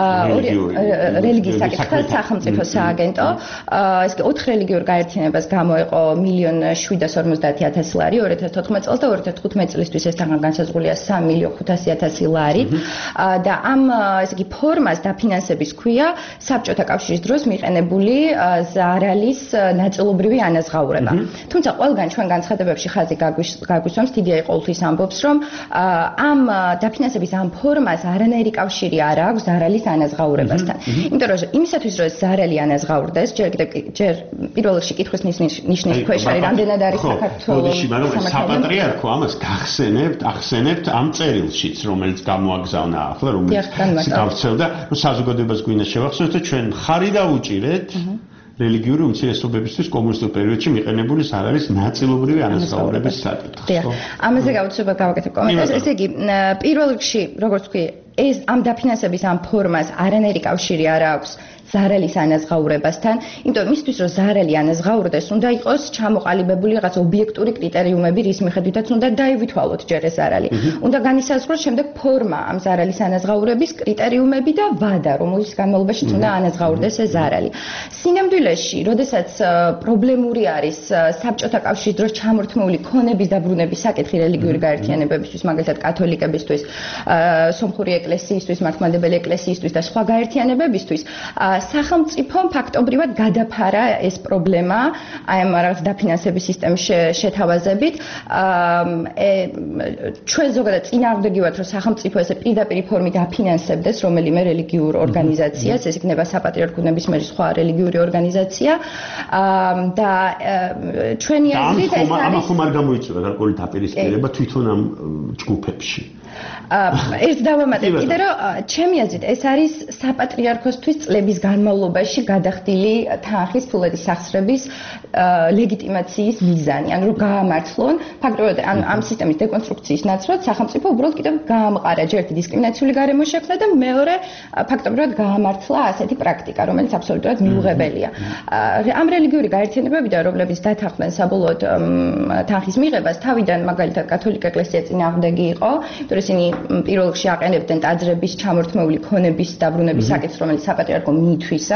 რელიგიის საკითხის სახელმწიფო სააგენტო. ეს ოთხ რელიგიურ გაერთიანებას გამოეყო მილიონ შვიდას ორმოცდაათი ათასი ლარი ორი ათას თოთხმეტ წელს და ორი ათას თხუთმეტ წლისთვის ეს თაღან განსაზღვრულია სამი მილიონ ხუთასი ათასი ლარი. და ამ ესე იგი ფორმას დაფინანსების ქვია საბჭოთა კავშირის დროს მიყენებული ზარალის ნაწილობრივი ანაზღაურება. თუმცა ყველგან ჩვენ განცხადებებში ხაზი გაგვისვამს, დიდია ყოველთვის ამბობს, რომ ამ დაფინანსების ამ ფორმას არანაირი კავშირი არ აქვს ზარალის ანაზღაურებასთან. იმიტომ რომ იმისათვის რომ ზარალი ანაზღაურდეს, ჯერ კიდევ ჯერ პირველ რიგში კითხვის ნიშნის ქვეშ არის რამდენად არის საქართველოს საპატრიარქო ამას გახსენებთ, ახსენებთ ამ წერილშიც, რომელიც გამოაგზავნა ახლა, რომელიც გავრცელდა, რომ საზოგადოებას გვინდა შევახსენოთ და ჩვენ ხარი დაუჭირეთ რელიგიური უმცირესობებისთვის კომუნისტურ პერიოდში მიყენებული ზარალის ნაწილობრივი ანაზღაურების საკითხს. ამაზე გაუცილებლად გავაკეთებ კომენტარს. ესე იგი, პირველ რიგში, როგორც ვთქვი, ეს ამ დაფინანსების ამ ფორმას არანაირი კავშირი არ აქვს ზარელის ანაზღაურებასთან, იმიტომ მისთვის რომ ზარელი ანაზღაურდეს, უნდა იყოს ჩამოყალიბებული რაღაც ობიექტური კრიტერიუმები, რის მიხედვითაც უნდა დაივითვალოთ ჯერ ეს ზარალი. უნდა განისაზღვროს შემდეგ ფორმა ამ ზარელის ანაზღაურების კრიტერიუმები და ვადა, რომლის განმავლობაში უნდა ანაზღაურდეს ეს ზარალი. სინამდვილეში, როდესაც პრობლემური არის საბჭოთა კავშირის დროს ჩამორთმეული ქონების დაბრუნების საკითხი რელიგიური გაერთიანებებისთვის, მაგალითად კათოლიკებისთვის, სომხური ეკლესიისთვის, მართლმადიდებელი ეკლესიისთვის და სხვა გაერთიანებებისთვის, სახელმწიფომ ფაქტობრივად გადაფარა ეს პრობლემა აი ამ რაღაც დაფინანსების სისტემის შეთავაზებით. ჩვენ ზოგადად წინააღმდეგი ვართ, რომ სახელმწიფო ესე პირდაპირ ფორმით აფინანსებდეს რომელიმე რელიგიურ ორგანიზაციას, ეს იქნება საპატრიარქო ნებისმიერი სხვა რელიგიური ორგანიზაცია და ჩვენი აზრით ეს არის ამ ხომ არ გამოიწვია გარკვეული დაპირისპირება თვითონ ამ ჯგუფებში. ერთ დავამატებ კიდე რომ ჩემი აზრით ეს არის საპატრიარქოსთვის წლების განმავლობაში გადახდილი თანხის ფულადი სახსრების ლეგიტიმაციის მიზანი, ანუ რომ გაამართლონ ფაქტობრივად ამ სისტემის დეკონსტრუქციის ნაცვლად სახელმწიფო უბრალოდ კიდევ გაამყარა ჯერ ერთი დისკრიმინაციული გარემო შექმნა და მეორე ფაქტობრივად გაამართლა ასეთი პრაქტიკა, რომელიც აბსოლუტურად მიუღებელია. ამ რელიგიური გაერთიანებებიდან, რომლებიც დათანხმდნენ საბოლოოდ თანხის მიღებას, თავიდან მაგალითად კათოლიკე ეკლესია წინააღმდეგი იყო, იმიტომ ისინი პირველ რიგში აყენებდნენ ტაძრების ჩამორთმეული ქონების დაბრუნების საკითხს, რომელიც საპატრიარქო მითვისა.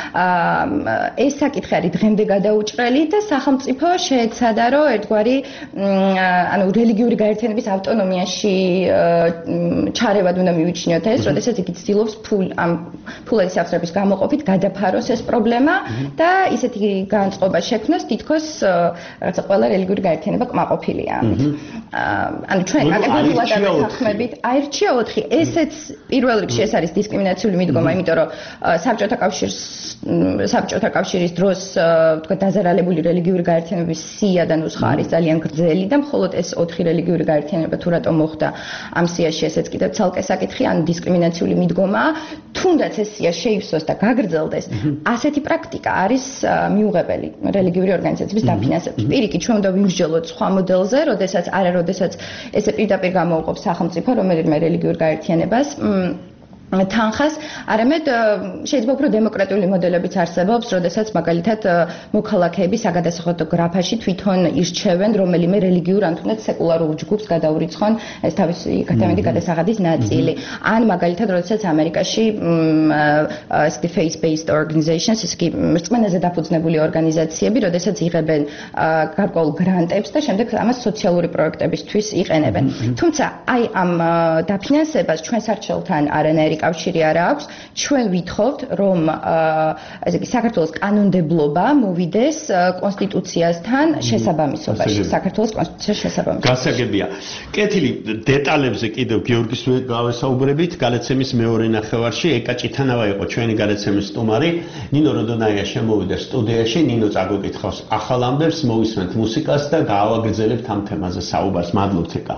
ეს საკითხი არის დღემდე გადაუჭრელი და სახელმწიფო შეეცადა, რომ ერთგვარი ანუ რელიგიური გაერთიანების ავტონომიაში ჩარევად უნდა მივიჩნიოთ ეს, როდესაც იგი ცდილობს ამ ფულადი სახსრების გამოყოფით გადაფაროს ეს პრობლემა და ისეთი განწყობა შექმნას, თითქოს რაღაცა ყველა რელიგიური გაერთიანება კმაყოფილია. ანუ ჩვენ კატეგორიულად ამეთანხმებით აირჩია ოთხი. ესეც პირველ რიგში ეს არის დისკრიმინაციული მიდგომა, იმიტომ რომ საბჭოთა კავშირის საბჭოთა კავშირის დროს თქვა დაზარალებული რელიგიური გაერთიანების სია და ნუსხა არის ძალიან გრძელი და მხოლოდ ეს ოთხი რელიგიური გაერთიანება თუ რატომ მოხდა ამ სიაში, ესეც კიდევ ცალკე საკითხი, ანუ დისკრიმინაციული მიდგომა, თუნდაც ეს სია შეივსოს და გაგრძელდეს, ასეთი პრაქტიკა არის მიუღებელი რელიგიური ორგანიზაციების დაფინანსების. პირიქით, ჩვენ უნდა ვიმსჯელოთ სხვა მოდელზე, როდესაც არა, როდესაც ესე პირდაპირ გამოუყოფს სახელმწიფო რომელიმე რელიგიურ გაერთიანებას თანხას, არამედ შეიძლება უფრო დემოკრატიული მოდელებიც არსებობს, როდესაც მაგალითად მოქალაქეები საგადასახადო გრაფაში თვითონ ირჩევენ რომელიმე რელიგიურ ან თუნდაც სეკულარულ ჯგუფს გადაურიცხონ ეს თავისი კათოლიკური გადასახადის ნაწილი. ან მაგალითად, როდესაც ამერიკაში ესეთი faith-based organizations, ესეთი რწმენაზე დაფუძნებული ორგანიზაციები, როდესაც იღებენ გარკვეულ გრანტებს და შემდეგ ამას სოციალური პროექტებისთვის იყენებენ. თუმცა აი ამ დაფინანსებას ჩვენ სარჩელთან არანაირი კავშირი არ აქვს. ჩვენ ვითხოვთ, რომ ესე იგი საქართველოს კანონმდებლობა მოვიდეს კონსტიტუციასთან შესაბამისობაში, საქართველოს კონსტიტუციის შესაბამისობაში. გასაგებია. კეთილი დეტალებზე კიდევ გიორგის გავესაუბრებით გადაცემის მეორე ნახევარში. ეკა ჭითანავა იყო ჩვენი გადაცემის სტუმარი. ნინო როდონაია შემოვიდა სტუდიაში. ნინო წაგვეკითხავს ახალ ამბებს, მოვისმენთ მუსიკას და გავაგრძელებთ ამ თემაზე საუბარს. მადლობთ ეკა.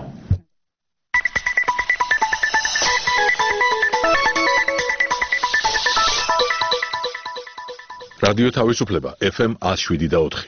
რადიო თავისუფლება ეფ ემ one oh seven და four.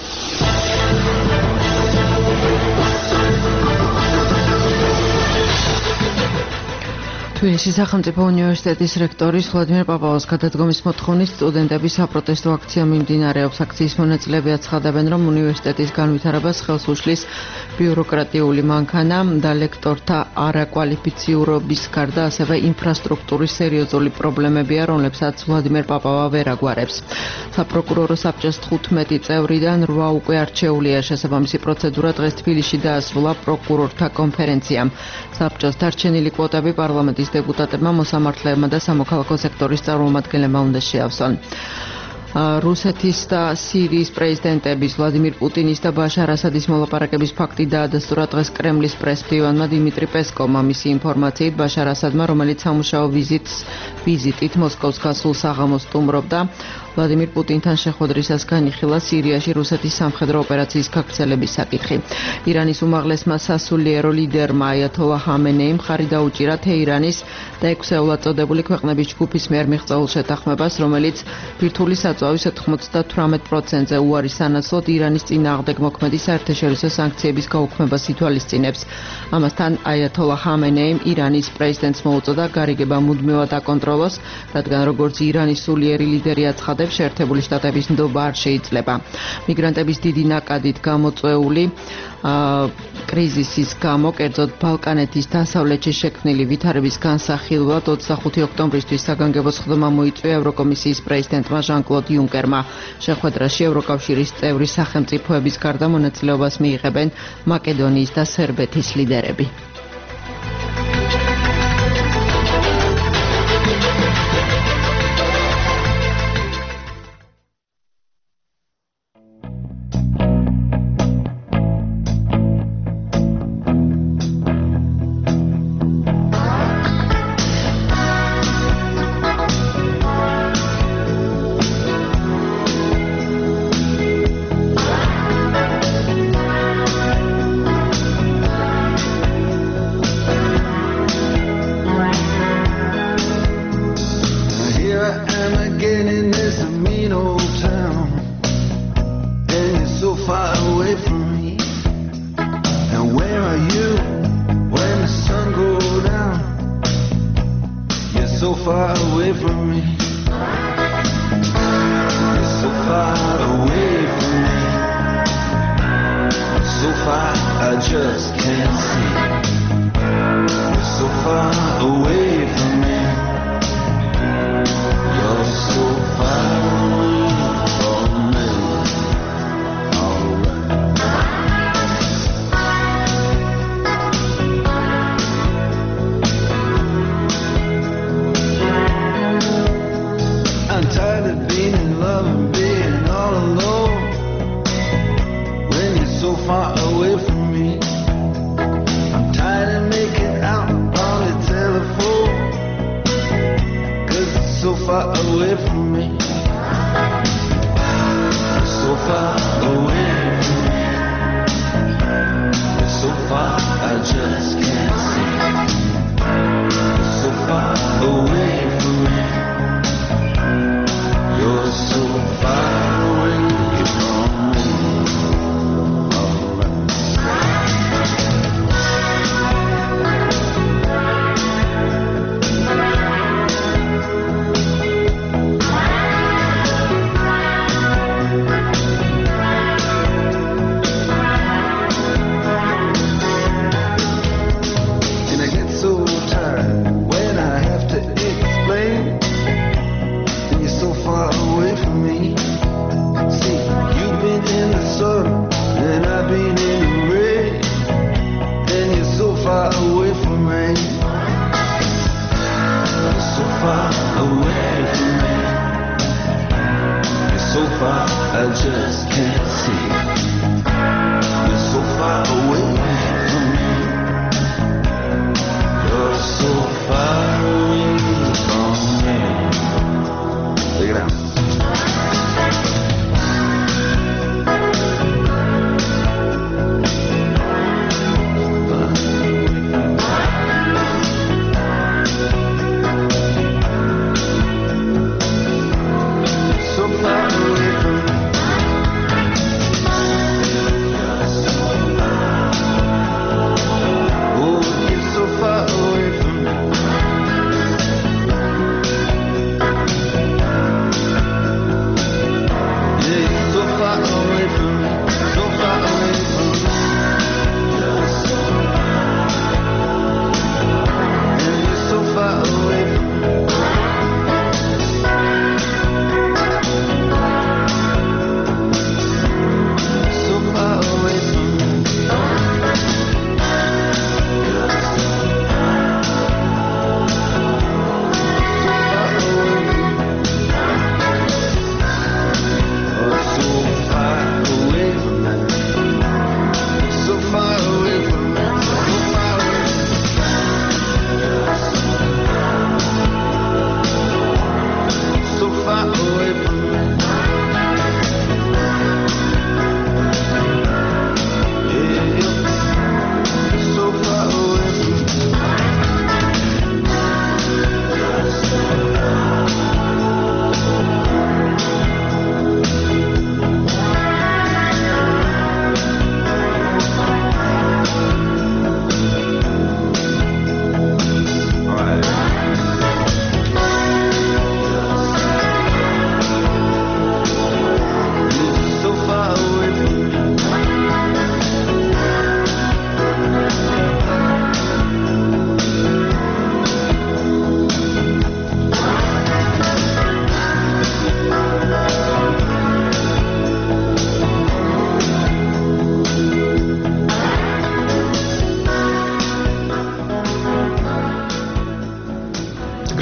თბილისის სახელმწიფო უნივერსიტეტის რექტორის ვლადიმერ პაპავოს გადადგომის მოთხოვნით სტუდენტების საპროტესტო აქცია მიმდინარეობს. აქციის მონაწილეები აცხადებენ, რომ უნივერსიტეტის განვითარებას ხელს უშლის ბიუროკრატიული მანქანა და ლექტორთა არაკვალიფიციურობის გარდა ასევე ინფრასტრუქტურის სერიოზული პრობლემებია, რომლებსაც ვლადიმერ პაპავა ვერ აგვარებს. საპროკურორო საბჭოს თხუთმეტი წევრიდან რვა უკვე არჩეულია. შესაბამისი პროცედურა დღეს თბილისში დაასრულა პროკურორთა კონფერენციამ. საბჭოს დარჩენილი კვოტები პარლამენტის დეპუტატებმა, მოსამართლეებმა და სამოქალაქო სექტორის წარმომადგენლებმა უნდა შეავსონ. რუსეთის და სირიის პრეზიდენტების ვლადიმირ პუტინის და ბაშარ ასადის მოლაპარაკების ფაქტი დაადასტურა დღეს კრემლის პრესმდივანმა დიმიტრი პესკოვმა. მისი ინფორმაციით, ბაშარ ასადმა, რომელიც სამუშაო ვიზიტს ვიზიტით მოსკოვს გასულ საღამოს სტუმრობდა, ვლადიმირ პუტინთან შეხვედრისას განიხილა სირიაში რუსეთის სამხედრო ოპერაციის გაგრძელების საკითხი. ირანის უმაღლესმა სასულიერო ლიდერმა აიათოლა ხამენეიმ მხარი დაუჭირა თეირანის და ექვსეულად წოდებული ქვეყნების ჯგუფის მიერ მიღწეულ შეთანხმებას, რომელიც ბირთვული მოწვევის ოთხმოცდათვრამეტ პროცენტზე უარი სანაცვლოდ ირანის წინააღმდეგ მოქმედი საერთაშორისო სანქციების გაუქმებას ითვალისწინებს. ამასთან აიათოლა ხამენეიმ ირანის პრეზიდენტს მოუწოდა გარიგება მუდმივად აკონტროლოს, რადგან როგორც ირანის სულიერი ლიდერი აცხადებს, შეერთებული შტატების ნდობა არ შეიძლება. მიგრანტების დიდი ნაკადით გამოწვეული კრიზისის გამო, კერძოდ ბალკანეთის დასავლეთში შექმნილი ვითარების განსახილველად ოცდახუთი ოქტომბრისთვის საგანგებო სხდომა მოიწვია ევროკომისიის პრეზიდენტმა ჟან-კლოდ იუნკერმა. შეხვედრაში ევროკავშირის წევრი სახელმწიფოების გარდა მონაწილეობას მიიღებენ მაკედონიის და სერბეთის ლიდერები.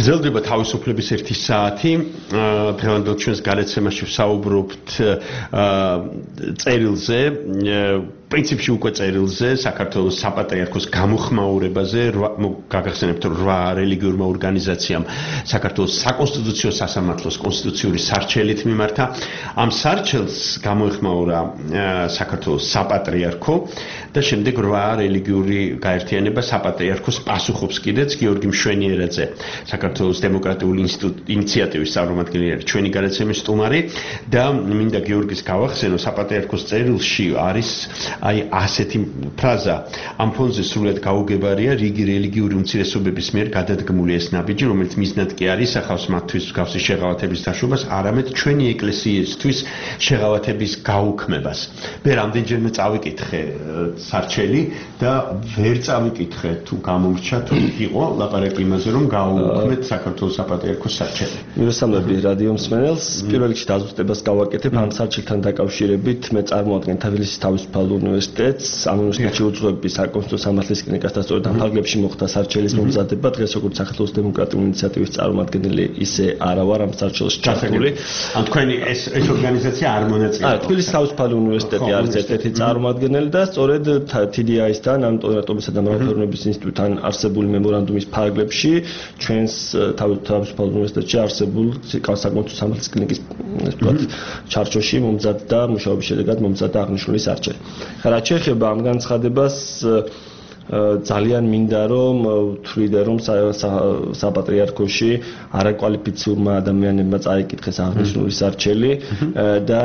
გრძელდება თავისუფლების ერთი საათი. დღევანდელ ჩვენს გადაცემაში ვსაუბრობთ წერილზე, პრინციპში უკვე წერილზე, საქართველოს საპატრიარქოს გამოხმაურებაზე, გაგახსენებთ, რომ რვა რელიგიურმა ორგანიზაციამ საქართველოს საკონსტიტუციო სასამართლოს კონსტიტუციური სარჩელით მიმართა. ამ სარჩელს გამოეხმაურა საქართველოს საპატრიარქო და შემდეგ რვა რელიგიური გაერთიანება საპატრიარქოს პასუხობს კიდეც გიორგი მშვენიერაძე, საქართველოს დემოკრატიული ინიციატივის წარმომადგენელი, ჩვენი გადაცემის სტუმარი და მინდა გიორგის გავახსენო, საპატრიარქოს წერილში არის აი ასეთი ფრაზა, ამ ფონზე სრულად გაუგებარია რიგი რელიგიური უმცირესობების მიერ გადადგმული ეს ნაბიჯი, რომელიც მიზნად კი არ ისახავს მათთვის მსგავსი შეღავათების დაშვებას, არამედ ჩვენი ეკლესიისთვის შეღავათების გაუქმებას. მე რამდენჯერმე წავიკითხე სარჩელი და ვერ წავიკითხე თუ გამორჩა თუ იყო ლაპარაკი იმაზე, რომ გაუქმეთ საქართველოს საპატრიარქოს სარჩელი. მიროსამები რადიო მსმენელს, პირველ რიგში დაზუსტებას გავაკეთებ ამ სარჩელთან დაკავშირებით. მე წარმოადგენ თბილისის თავისუფალ უნივერსიტეტს, ამ უნივერსიტეტში უძღვები საკონსტიტუციო სამართლის კლინიკას და სწორედ ამ ფარგლებში მოხდა სარჩელის მომზადება. დღეს როგორც საქართველოს დემოკრატიული ინიციატივის წარმომადგენელი, ისე არა ვარ ამ სარჩელში ჩართული. ან თქვენი ეს ეს ორგანიზაცია არ მონაწილეობს. აა თბილისის თავისუფალ უნივერსიტეტი არის ერთ-ერთი წარმომადგენელი და სწორედ თი დი აის-თან, ამ ტოლერანტობისა და მრავალფეროვნების ინსტიტუტთან არსებული მემორანდუმის ფარგლებში ჩვენს თავისუფალ უნივერსიტეტში არსებულ საკონსტიტუციო სამართლის კლინიკის ასე ვთქვათ, ჩარჩოში მომზადდა მუშაობის შედეგად მომზადდა აღნიშნული სარჩელი. რაც შეეხება ამ განცხადებას, ძალიან მინდა რომ ვთვლიდე რომ საპატრიარქოში არაკვალიფიციურმა ადამიანებმა წაიკითხეს აღნიშნული სარჩელი და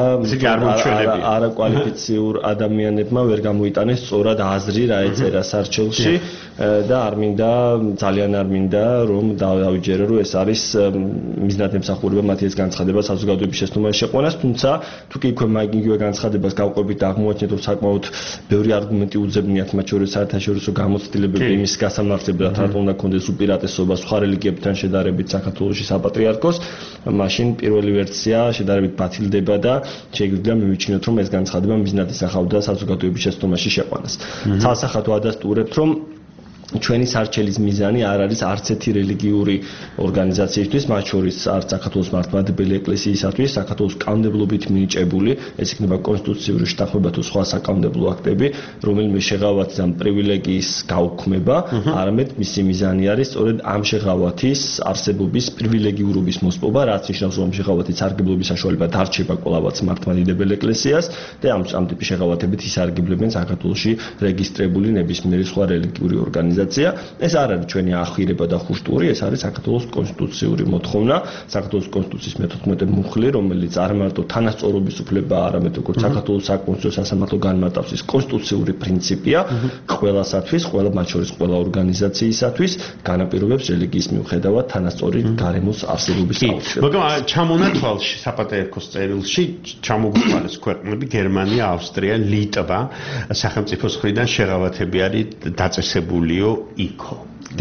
არაკვალიფიციურ ადამიანებმა ვერ გამოიტანეს სწორად აზრი რა ეწერა სარჩელში და არ მინდა ძალიან არ მინდა რომ დავიჯერო რომ ეს არის მიზნად ემსახურება მათი ეს განცხადება საზოგადოების შეცდომაში შეყვანას, თუმცა თუ კი იქვე მაგიგივე განცხადებას გავყვებით და აღმოაჩინეთ რომ საკმაოდ ბევრი არგუმენტი უძებნიათ, მათ შორის საერთაშორისო გამოცდილებები იმის გასამართლებლად, რატომ უნდა კონდეს უპირატესობა სხვა რელიგიებთან შედარებით საქართველოში საპატრიარქოს, მაშინ პირველი ვერსია შედარებით ბათილდება და შეგვიძლია მივიჩნიოთ რომ ეს განცხადება მიზნად ისახავდა საზოგადოების შეცდომაში შეყვანას. ცალსახად ვადასტურებთ რომ ჩვენი სარჩელის მიზანი არ არის არც ერთი რელიგიური ორგანიზაციისთვის, მათ შორის არც საქართველოს მართლმადიდებელი ეკლესიისათვის, საქართველოს კანონმდებლობით მინიჭებული, ეს იქნება კონსტიტუციური შეთანხმება თუ სხვა საკანონმდებლო აქტები, რომელიმე შეღავათის ამ პრივილეგიის გაუქმება, არამედ მისი მიზანი არის სწორედ ამ შეღავათის არსებობის პრივილეგიურობის მოსპობა, რაც ნიშნავს, რომ შეღავათის სარგებლობის საშუალება დარჩება ყველავაც მართლმადიდებელ ეკლესიას და ამ ამ ტიპის შეღავათებით ისარგებლებენ საქართველოში რეგისტრირებული ნებისმიერი სხვა რელიგიური ორგანიზაცია. ეს არ არის ჩვენი ახირება და ხუშტური, ეს არის საქართველოს კონსტიტუციური მოთხოვნა, საქართველოს კონსტიტუციის მეთოთხმეტე მუხლი, რომელიც არ მარტო თანასწორობის უფლებაა, არამედ როგორც საქართველოს საკონსტიტუციო სასამართლო განმარტავს, ის კონსტიტუციური პრინციპია ყველასათვის, ყველა მათ შორის ყველა ორგანიზაციისათვის, განაპირობებს რელიგიის მიუხედავად თანასწორი გარემოს არსებობის აუცილებლობას. მაგრამ ჩამონათვალში საპატრიარქოს წერილში ჩამოგვიყვანეს ქვეყნები გერმანია, ავსტრია, ლიტვა, სახელმწიფოს მხრიდან შეღავათები არის დაწესებულიო იქო.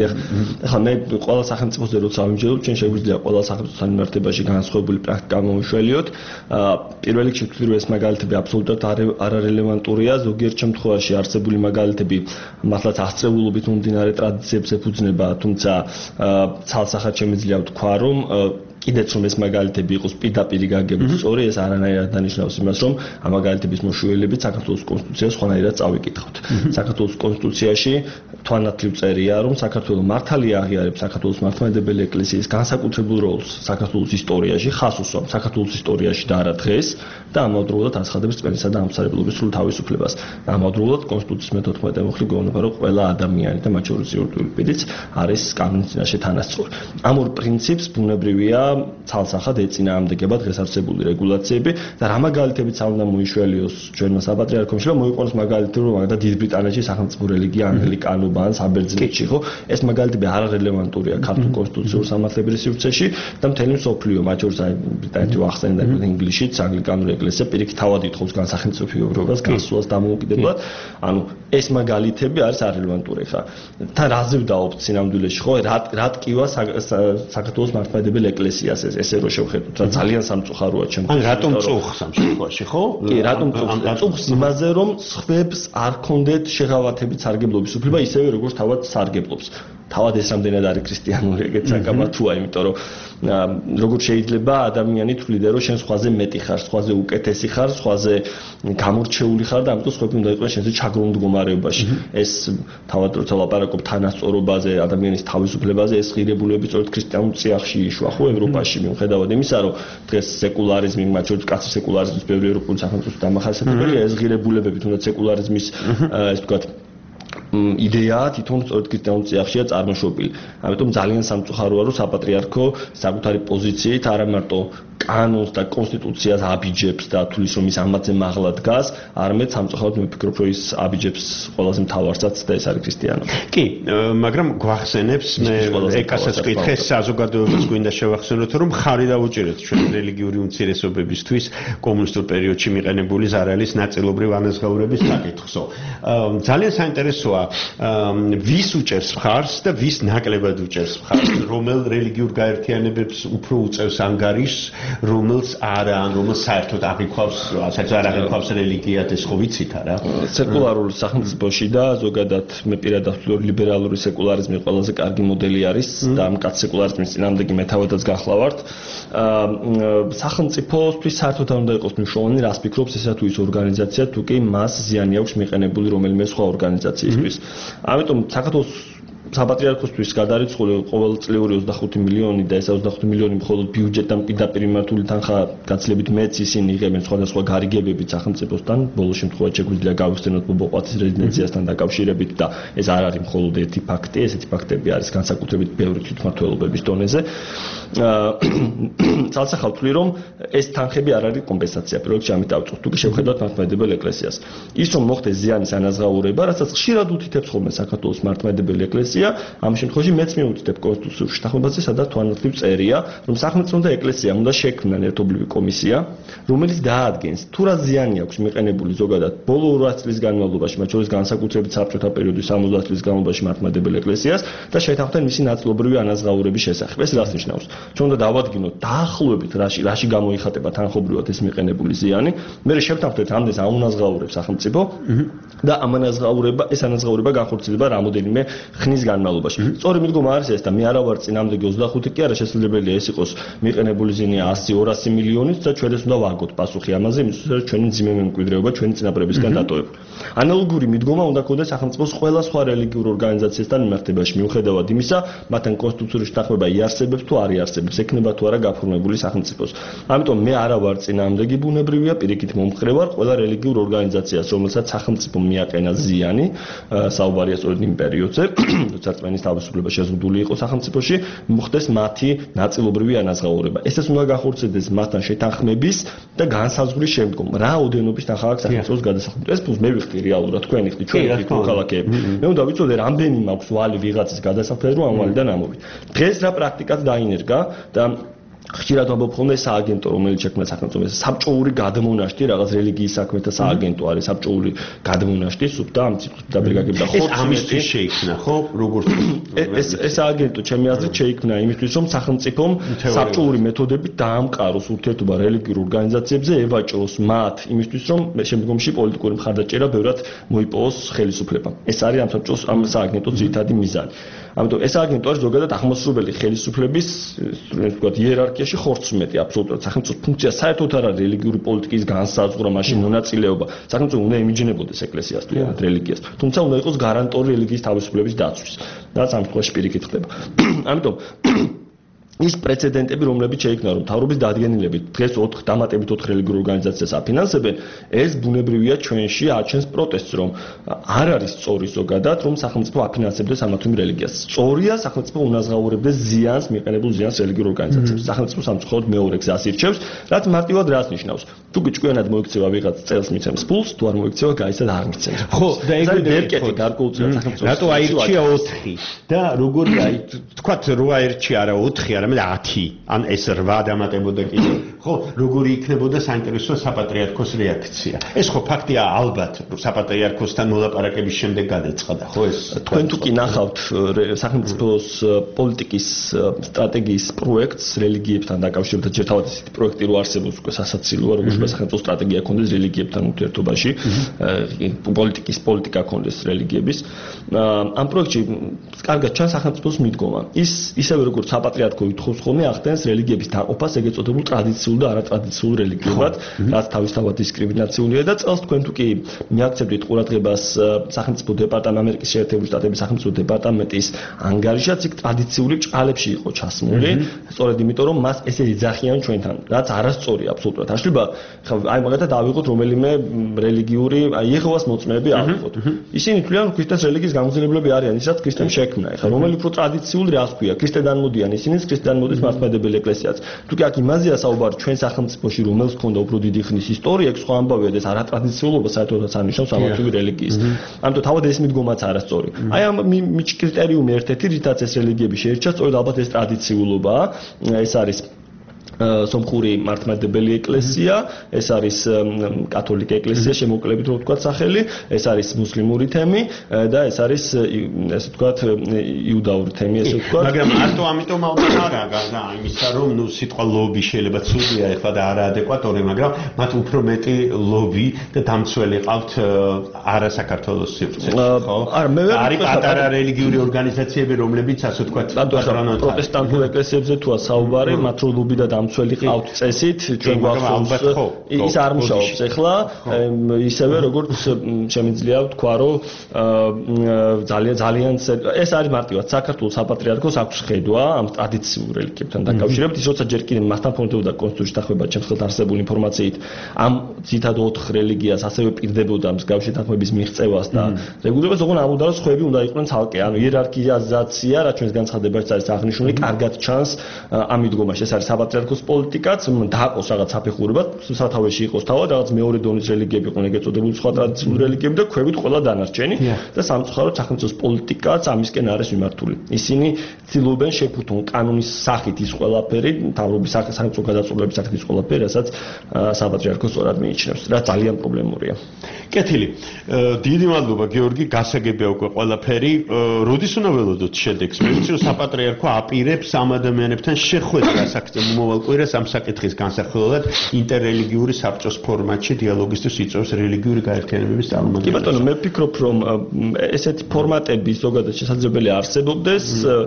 ხა მე ყველა სახელმწიფოს როცა ამჯერად ჩვენ შეგვიძლია ყველა სახელმწიფოსთან მიმართებაში განსხვავებული პრაქტიკა მომუშველიოთ. პირველ რიგში ვთქვი რომ ეს მაგალითები აბსოლუტურად არარელევანტურია, ზოგიერთ შემთხვევაში არსებული მაგალითები მართლაც აღწევულობით მომდინარე ტრადიციებს ეფუძნება, თუმცა ცალსახად შემიძლია ვთქვა რომ კიდეც რომ ეს მაგალითები იყოს პირდაპირ გაგებით სწორი, ეს არანაირად დანიშნავს იმას, რომ ამ მაგალითების მოშველებით საქართველოს კონსტიტუციას სხვანაირად წავიკითხავთ. საქართველოს კონსტიტუციაში თვალნათლივ წერია, რომ საქართველოს მართალია აღიარებს საქართველოს მართლმადიდებელი ეკლესიის განსაკუთრებულ როლს საქართველოს ისტორიაში, ხაზს უსვამს საქართველოს ისტორიაში და არა დღეს და ამავდროულად აცხადებს წმენდისა და ამსარებლობის სრულ თავისუფლებას. ამავდროულად კონსტიტუციის მეთოთხმეტე მუხლი გვეუბნება, რომ ყველა ადამიანი და მათ შორის იურიდიული პირიც არის კანონის წინაშე თანასწორი. ამ ორ პრინციპს ბუნებრივია ცალსახად ეწინააღმდეგება დღეს არსებული რეგულაციები და რა მაგალითებიც არ უნდა მოიშველიოს ჩვენმა საპატრიარქოში, რომ მოიყვანოს მაგალითი, რომ მაგალითად დიდ ბრიტანეთში სახელმწიფო რელიგია ანგლიკანობა ან საბერძნეთში, ხო? ეს მაგალითები არარელევანტურია ქართულ კონსტიტუციურ სამართლებრივ სივრცეში და მთელი მსოფლიო, მათ შორის აი ბრიტანეთი ვახსენე და ინგლისშიც ანგლიკანური ეკლესია პირიქით თავად ითხოვს განსახელმწიფოებრობას, გასვლას დამოუკიდებლად. ანუ ეს მაგალითები არის არარელევანტური ხა. და რაზე ვდაობთ სინამდვილეში, ხო? რა რა ტკივა საქართველოს მართლმადიდებელი ეკლესიას ეს ესე რო შევხედოთ, რა ძალიან სამწუხაროა ჩემთვის. ან რატომ წუხს ამ შემთხვევაში, ხო? კი, რატომ წუხს? წუხს იმაზე, რომ სხვებს არ ქონდეთ შეღავათებით სარგებლობის უფლება, ისევე როგორც თავად სარგებლობს. თავად ეს რამდენად არის ქრისტიანული ეგეც საკამათოა, იმიტომ რომ როგორ შეიძლება ადამიანი თვლიდა რომ შენ სხვაზე მეტი ხარ, სხვაზე უკეთესი ხარ, სხვაზე გამორჩეული ხარ და ამიტომ სხვები უნდა იყვნენ შენზე ჩაგრულ მდგომარეობაში. ეს თავად როცა ლაპარაკობ თანასწორობაზე, ადამიანის თავისუფლებაზე, ეს ღირებულებები სწორედ ქრისტიანულ წიაღში იშვა ხო ევროპაში, მიუხედავად იმისა, რომ დღეს სეკულარიზმი, მათ შორის კაცი სეკულარიზმის ბევრი ევროპული სახელმწიფოს დამახასიათებელია, ეს ღირებულებები თუნდაც სეკულარიზმის ეს ვთქვათ იდეა თვითონ სწორედ ქრისტიანულ წიაღშია წარმოშობილი. ამიტომ ძალიან სამწუხაროა რომ საპატრიარქო საკუთარი პოზიციით არა მარტო კანონს და კონსტიტუციას აბიჯებს და თulis რომ ის ამაზე მაღლა დგას, არამედ სამწუხაროდ მე ვფიქრობ რომ ის აბიჯებს ყველაზე მთავარსაც და ეს არის ქრისტიანობა. კი, მაგრამ გვახსენებს მე ეკასაც ვკითხე საზოგადოებას გვინდა შევახსენოთ რომ ხარი დაუჭირეთ ჩვენ რელიგიური უმცირესობებისთვის კომუნისტურ პერიოდში მიყენებული ზარალის ნაწილობრივ ანაზღაურების საკითხსო. ძალიან საინტერესოა ვის უჭერს მხარს და ვის ნაკლებად უჭერს მხარს, რომელ რელიგიურ გაერთიანებებს უფრო უწევს ანგარიშს, რომელს არა, ან რომელს საერთოდ აღიქვავს, საერთოდ არ აღიქვავს რელიგიად, ეს ხო ვიცით არა? სეკულარული სახელმწიფოში და ზოგადად მე პირადად ვთვლი ლიბერალური სეკულარიზმი ყველაზე კარგი მოდელი არის და ამ კაც სეკულარიზმის წინააღმდეგი მე თავადაც გახლავართ. სახელმწიფოსთვის საერთოდ არ უნდა იყოს მნიშვნელოვანი, რას ფიქრობს ესა თუ ის ორგანიზაცია, თუ კი მას ზიანი აქვს მიყენებული რომელიმე სხვა ორგანიზაციისთვის. ამიტომ საქართველოს საპატრიარქოსთვის გადარიცხული ყოველწლიური ოცდახუთი მილიონი და ეს ოცდახუთი მილიონი მხოლოდ ბიუჯეტთან პირდაპირ მიმართული თანხა გაცილებით მეც ისინი იღებენ სხვადასხვა გარიგებებით სახელმწიფოსთან, ბოლო შემთხვევაში შეგვიძლია გავიხსენოთ ბობოყვათის რეზიდენციასთან დაკავშირებით და ეს არ არის მხოლოდ ერთი ფაქტი, ესეთი ფაქტები არის განსაკუთრებით ბევრი თვითმმართველობების დონეზე. ცალსახავ ვთვლი რომ ეს თანხები არ არის კომპენსაცია, პირველ რიგში ამით დავწუხ, თუ კი შევხედავთ მართლმადიდებელ ეკლესიას. ის რომ მოხდეს ზიანის ანაზღაურება, რასაც ხშირად უთითებს ხოლმე საქართველოს მართლმადიდებელი ეკლესია, ამ შემთხვევაში მეც მიუთითებ კონსტიტუციურ შეთანხმებაზე, სადაც თვალნათლივ წერია, რომ სახელმწიფო და ეკლესია უნდა შექმნან ერთობლივი კომისია, რომელიც დაადგენს, თუ რა ზიანი აქვს მიყენებული ზოგადად ბოლო ორასი წლის განმავლობაში, მათ შორის განსაკუთრებით საბჭოთა პერიოდის სამოცდაათი წლის განმავლობაში მართლმადიდებელ ეკლესიას და შეთანხმდნენ მისი ნაწილობრივი ანაზღაურების შესახებ. ეს რას ნიშნავს? ჩვენ უნდა დავადგინოთ დაახლოებით რაში რაში გამოიხატება თანხობრივად ეს მიყენებული ზიანი, მერე შევთანხმდეთ ამდენს აუნაზღაურებს სახელმწიფო და ამ ანაზღაურება ეს ანაზღაურება განხორციელდება რამოდენიმე ხნის განმავლობაში. სწორი მიდგომა არის ეს და მე არა ვარ წინამდეგი ოცდახუთი კი არა, შესაძლებელია ეს იყოს მიყენებული ზიანი ასი ორასი მილიონით და ჩვენ ეს უნდა ვაგოთ პასუხი ამაზე, იმისთვის რომ ჩვენი ძიმე მემკვიდრეობა ჩვენი წინაპრებისგან დატოვებული. ანალოგური მიდგომა უნდა გქონდეს სახელმწიფოს ყველა სხვა რელიგიურ ორგანიზაციასთან მიმართებაში, მიუხედავად იმისა, მათთან კონსტიტუციური შეთანხმება იარსებებს თუ არ იარსებებს, ექნება თუ არა გაფორმებული სახელმწიფოს. ამიტომ მე არა ვარ წინამდეგი, ბუნებრივია, პირიქით მომხრე ვარ ყველა რელიგიურ ორგანიზაციას, რომელსაც სახელმწიფო მიაყენა ზიანი, საუბარია სწორედ იმ პერიოდზე, როცა რწმენის თავისუფლება შეზღუდული იყო სახელმწიფოში, მოხდეს მათი ნაწილობრივი ანაზღაურება. ესეც უნდა განხორციელდეს მათთან შეთანხმების და განსაზღვრის შემდგომ, რა ოდენობის თანხა აქვს სახელმწიფოს გადასახადად. ეს ფულს მე ვიხდი რეალურად, თქვენი ხდი, ჩვენი ხდი ქალაქები. მე უნდა ვიცოდე, რამდენი მაქვს ვალი ვიღაცის გადასახადად, რომ ამ ვალიდან ამოვიდე. დღეს რა პრაქტიკაც დაინერგა და ხშირად ვამბობ ხოლმე სააგენტო, რომელიც შექმნა სახელმწიფოს, საბჭოური გადმონაშთი, რაღაც რელიგიის საქმეთა სააგენტო არის, საბჭოური გადმონაშთი, სუფთა ამ ციფრით დაბრიგაგებდა ხო? ეს ამისთვის შეიქმნა, ხო? როგორც ეს ეს სააგენტო ჩემი აზრით შეიქმნა იმისთვის, რომ სახელმწიფომ საბჭოური მეთოდებით დაამყაროს ურთიერთობა რელიგიურ ორგანიზაციებზე, ევაჭროს მათ იმისთვის, რომ შემდგომში პოლიტიკური მხარდაჭერა ბევრად მოიპოვოს ხელისუფლებამ. ეს არის ამ საბჭოს ამ სააგენტოს ძირითადი მიზანი. ამიტომ ეს სააგენტო არის ზოგადად აღმასრულებელი ხელისუფლების, ასე ვთქვათ, იერარქიაში ხორცმეტი აბსოლუტურად. სახელმწიფოს ფუნქცია საერთოდ არ არის რელიგიური პოლიტიკის განსაზღვრა, მაშინ მონაწილეობა. სახელმწიფო უნდა იმიჯნებოდეს ეკლესიას თუ რელიგიას, თუმცა უნდა იყოს გარანტორი რელიგიის თავისუფლების დაცვის. რაც ამ შემთხვევაში პირიქით ხდება. ამიტომ ის პრეცედენტები, რომლებიც შეიქმნა, რომ მთავრობის დადგენილებით დღეს ოთხ დამატებით ოთხ რელიგიურ ორგანიზაციას აფინანსებენ, ეს ბუნებრივია ჩვენში აჩენს პროტესტს, რომ არ არის სწორი ზოგადად, რომ სახელმწიფო აფინანსებდეს ამა თუ იმ რელიგიას. სწორია, სახელმწიფო უნაზღაურებდეს ზიანს, მიყენებულ ზიანს რელიგიურ ორგანიზაციებს. სახელმწიფო სამწუხაროდ მეორე გზას ირჩევს, რაც მარტივად რას ნიშნავს? თუ კი ჭკვიანად მოიქცევა ვიღაც წელს მიცემს ფულს, თუ არ მოიქცევა, გაიცად არ მიცემს. ხო, და ეგ ერკეთი გარკვეულწილად სახელმწიფოს. რატო აირჩია ოთხი და როგორ აი თქვათ რო აირჩია არა ოთხი, არა არამედ ათი, ან ეს რვა დამატებოდა კიდე. ხო, როგორი იქნებოდა საინტერესო საპატრიარქოს რეაქცია. ეს ხო ფაქტია, ალბათ საპატრიარქოსთან მოლაპარაკების შემდეგ გადაწყდა, ხო ეს? თქვენ თუ კი ნახავთ სახელმწიფოს პოლიტიკის სტრატეგიის პროექტს რელიგიებთან დაკავშირებით, ჯერ თავად ესეთი პროექტი რო არსებობს უკვე სასაცილოა, როგორც სახელმწიფო სტრატეგია ქონდეს რელიგიებთან ურთიერთობაში, პოლიტიკის პოლიტიკა ქონდეს რელიგიების. ამ პროექტში კარგად ჩანს სახელმწიფოს მიდგომა. ის ისევე როგორც საპატრიარქო ითხოვს ხოლმე ახდენს რელიგიების დაყოფას ეგეთ წოდებულ ტრადიციულ და არატრადიციულ რელიგიებად, რაც თავისთავად დისკრიმინაციულია და წელს თქვენ თუ კი მიაქცევთ ყურადღებას სახელმწიფო დეპარტამენტ ამერიკის შეერთებული შტატების სახელმწიფო დეპარტამენტის ანგარიშად იქ ტრადიციული ჭყალებში იყო ჩასმული, სწორედ იმიტომ რომ მას ესე იძახიან ჩვენთან, რაც არასწორია აბსოლუტურად. აშლება აი მაგათად ავიღოთ რომელიმე რელიგიური აი იეჰოვას მოწმეები ავიღოთ. ისინი თვლიან რომ ქრისტეს რელიგიის გამგზავრებლები არიან, ისაც ქრისტემ შექმნა. ეხლა რომელი უფრო ტრადიციული რას ქვია? ქრისტედან მოდიან ისინიც, ქრისტედან მოდის მართლმადიდებელი ეკლესიაც. თუ კი აქ იმაზეა საუბარი ჩვენ სახელმწიფოში რომელს ქონდა უფრო დიდი ხნის ისტორია, ეგ სხვა ამბავია და ეს არატრადიციულობა საერთოდაც არნიშნავს სამართლივი რელიგიის. ამიტომ თავად ეს მიდგომაც არასწორი. აი ამ კრიტერიუმი ერთ-ერთი რითაც ეს რელიგიები შეირჩა, სწორედ ალბათ ეს ტრადიციულობაა. ეს არის სომხური მართლმადიდებელი ეკლესია, ეს არის კათოლიკე ეკლესია, შემოკლებით რო ვთქვათ სახელი, ეს არის მუსლიმური თემი და ეს არის ესე ვთქვათ იუდაური თემი, ესე ვთქვათ. მაგრამ მარტო ამიტომ ალბათ არა გარდა იმისა, რომ ნუ სიტყვა ლობი შეიძლება ცუდია ეხლა და არაადეკვატორი, მაგრამ მათ უფრო მეტი ლობი და დამცველი ყავთ არა საქართველოს სივრცეში, ხო? არა, მე ვერ არის პატარა რელიგიური ორგანიზაციები, რომლებიც ასე ვთქვათ, პროტესტანტულ ეკლესიებზე თუა საუბარი, მათ რო ლობი და დამცველი ყავთ წესით, ჩვენ გვახსოვს ის არ მუშაობს ეხლა, ისევე როგორც შემიძლია ვთქვა, რომ ძალიან ძალიან ეს არის მარტივად საქართველოს საპატრიარქოს აქვს ხედვა ამ ტრადიციულ რელიგიებთან დაკავშირებით, ის როცა ჯერ კიდევ მასთან ფონდებოდა კონსტიტუციაში დახმება ჩემს ხელთ არსებული ინფორმაციით, ამ ძირითად ოთხ რელიგიას ასევე პირდებოდა მსგავსი თანხმების მიღწევას და რეგულირებას, ოღონდ ამბობდა რომ სხვები უნდა იყვნენ ცალკე, ანუ იერარქიზაცია, რაც ჩვენს განცხადებაში არის აღნიშნული, კარგად ჩანს ამ მიდგომაში, ეს არის საპატრიარქოს პოლიტიკაც დააყოს რაღაც საფეხურებად, სათავეში იყოს თავად რაღაც მეორე დონის რელიგიები იყვნენ ეგეთ წოდებული სხვა ტრადიციული რელიგიები და ქვევით ყველა დანარჩენი და სამწუხაროდ სახელმწიფოს პოლიტიკაც ამისკენ არის მიმართული. ისინი ცდილობენ შეფუთონ კანონის სახით ის ყველაფერი, მთავრობის სახით, სახელმწიფო გადაწყვეტილების სახით ის ყველაფერი, რასაც საპატრიარქო სწორად მიიჩნევს, რაც ძალიან პრობლემურია. კეთილი. დიდი მადლობა გიორგი, გასაგებია უკვე ყველაფერი. როდის უნდა ველოდოთ შედეგს? მე ვიცი რომ საპატრიარქო აპირებს ამ ადამიანებთან შეხვედრას აქცია მომავალ კვირას ამ საკითხის განსახილველად ინტერრელიგიური საბჭოს ფორმატში დიალოგისთვის იწვევს რელიგიური გაერთიანებების წარმომადგენლებს. კი ბატონო, მე ვფიქრობ რომ ესეთი ფორმატები ზოგადად შესაძლებელი არსებობდეს,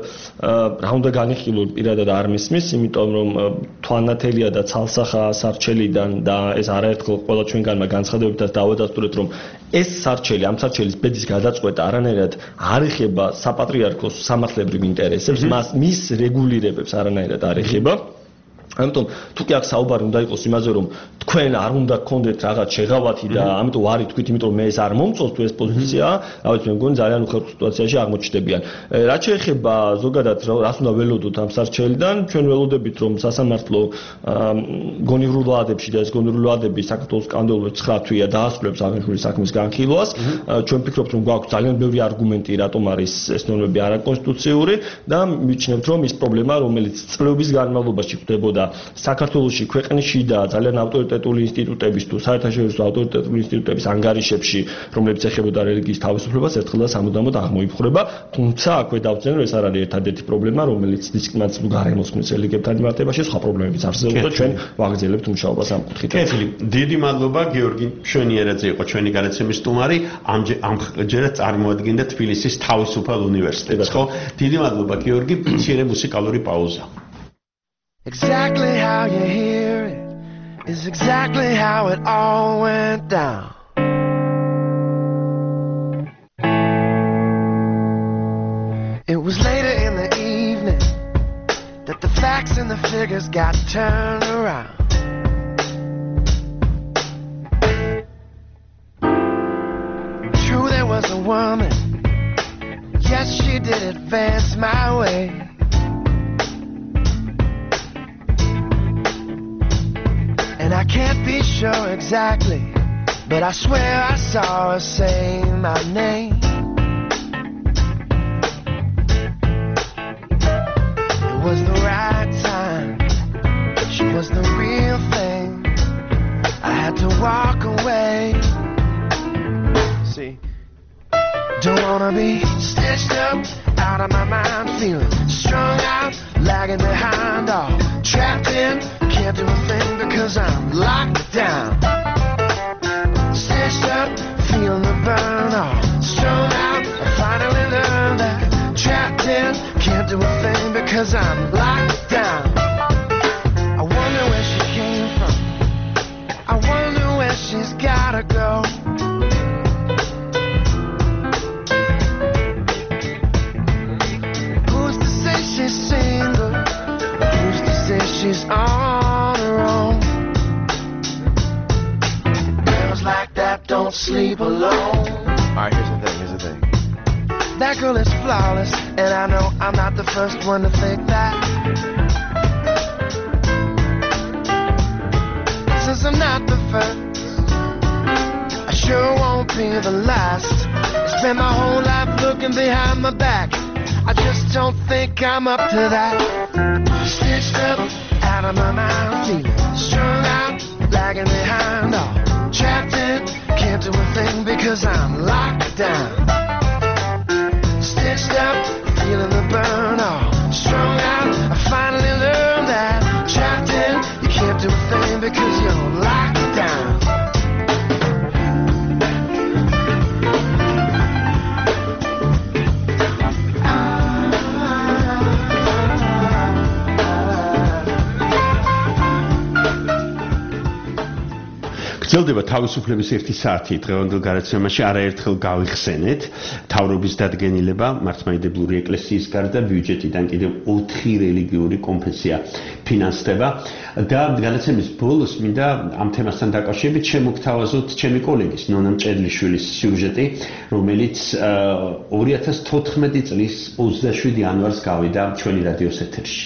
რა უნდა განიხილოს პირადად არ მისმის, იმიტომ რომ თვალნათელია და ცალსახა სარჩელიდან და ეს არაერთხელ ყველა ჩვენგანმა განცხადებებითაც დავადასტურეთ რომ ეს სარჩელი, ამ სარჩელის ბედის გადაწყვეტა არანაირად არ ეხება საპატრიარქოს სამართლებრივ ინტერესებს, მას მის რეგულირებებს არანაირად არ ეხება. ამიტომ თუ კი აქ საუბარი უნდა იყოს იმაზე რომ თქვენ არ უნდა გქონდეთ რაღაც შეღავათი და ამიტომ ვარი თქვით, იმიტომ რომ მე ეს არ მომწონს თუ ეს პოზიციაა, რა ვიცი, მე მგონი ძალიან უხერხო სიტუაციაში აღმოჩნდებიან. რაც შეეხება ზოგადად რას უნდა ველოდოთ ამ სარჩელიდან, ჩვენ ველოდებით რომ სასამართლო გონივრულ ვადებში და ეს გონივრული ვადები საქართველოს კანონმდებლობის ცხრა თვეა დაასრულებს აღნიშნული საქმის განხილვას. ჩვენ ვფიქრობთ რომ გვაქვს ძალიან ბევრი არგუმენტი რატომ არის ეს ნორმები არაკონსტიტუციური და მიჩნევთ რომ ის პრობლემა რომელიც წლების განმავლობაში ხდებოდა საქართველოში ქვეყნში და ძალიან ავტორიტეტული ინსტიტუტების თუ საერთაშორისო ავტორიტეტული ინსტიტუტების ანგარიშებში, რომლებიც ეხებოდა რელიგიის თავისუფლებას, ერთხელ და სამუდამოდ აღმოიფხვრება, თუმცა აქვე დავწერენ, რომ ეს არ არის ერთადერთი პრობლემა, რომელიც დისკრიმინაციულ გარემოსქმნის რელიგიებთან მიმართებაში, სხვა პრობლემებიც არსებობს და ჩვენ ვაგრძელებთ მუშაობას ამ კუთხით. კეთილი. დიდი მადლობა გიორგი მშვენიერაძე იყო ჩვენი განაცემის სტუმარი, ამჯერად წარმოადგენდა თბილისის თავისუფალ უნივერსიტეტს, ხო? დიდი მადლობა გიორგი, მცირე მუსიკალური პაუზა. Exactly how you hear it is exactly how it all went down. It was later in the evening that the facts and the figures got turned around. True, there was a woman, yes, she did advance my way. And I can't be sure exactly, but I swear I saw her say my name. And was the right time. She was the real thing. I had to walk away. See, don't wanna be stitched up, out of my mind, feeling strung out, lagging behind, all trapped in, can't do a thing because I'm locked down. Stitched up, feeling the burn, all strung out, I finally learned that. Trapped in, can't do a thing because I'm locked down. I wonder where she came from, I wonder where she's gotta go. Who's to say she's single? Who's to say she's on her own? Girls like that don't sleep alone. Alright, here's the thing, here's the thing. That girl is flawless, and I know I'm not the first one to think that. Since I'm not the first, I sure won't be the last. I spent my whole life looking behind my back. I just don't think I'm up to that. Stitched up, out of my mind, feeling strung out, lagging behind, all trapped in, can't do a thing because I'm locked down. Stitched up, feeling the burn, all strung out, I finally learned that. Trapped in, you can't do a thing because you're locked down. გრძელდება თავისუფლების ერთი საათი დღევანდელ გარეთ-სიამაში არაერთხელ გავიხსენეთ თავრობის დადგენილება მართლმადიდებლური ეკლესიის გარდა ბიუჯეტიდან კიდევ ოთხი რელიგიური კონფესია ფინანსდება და გადაცემის ბოლოს მინდა ამ თემასთან დაკავშირებით შემოგთავაზოთ ჩემი კოლეგის ნონა მჭედლიშვილის სიუჟეტი რომელიც ორი ათას თოთხმეტი წლის ოცდაშვიდი იანვარს გავიდა ჩვენი რადიოს ეთერში.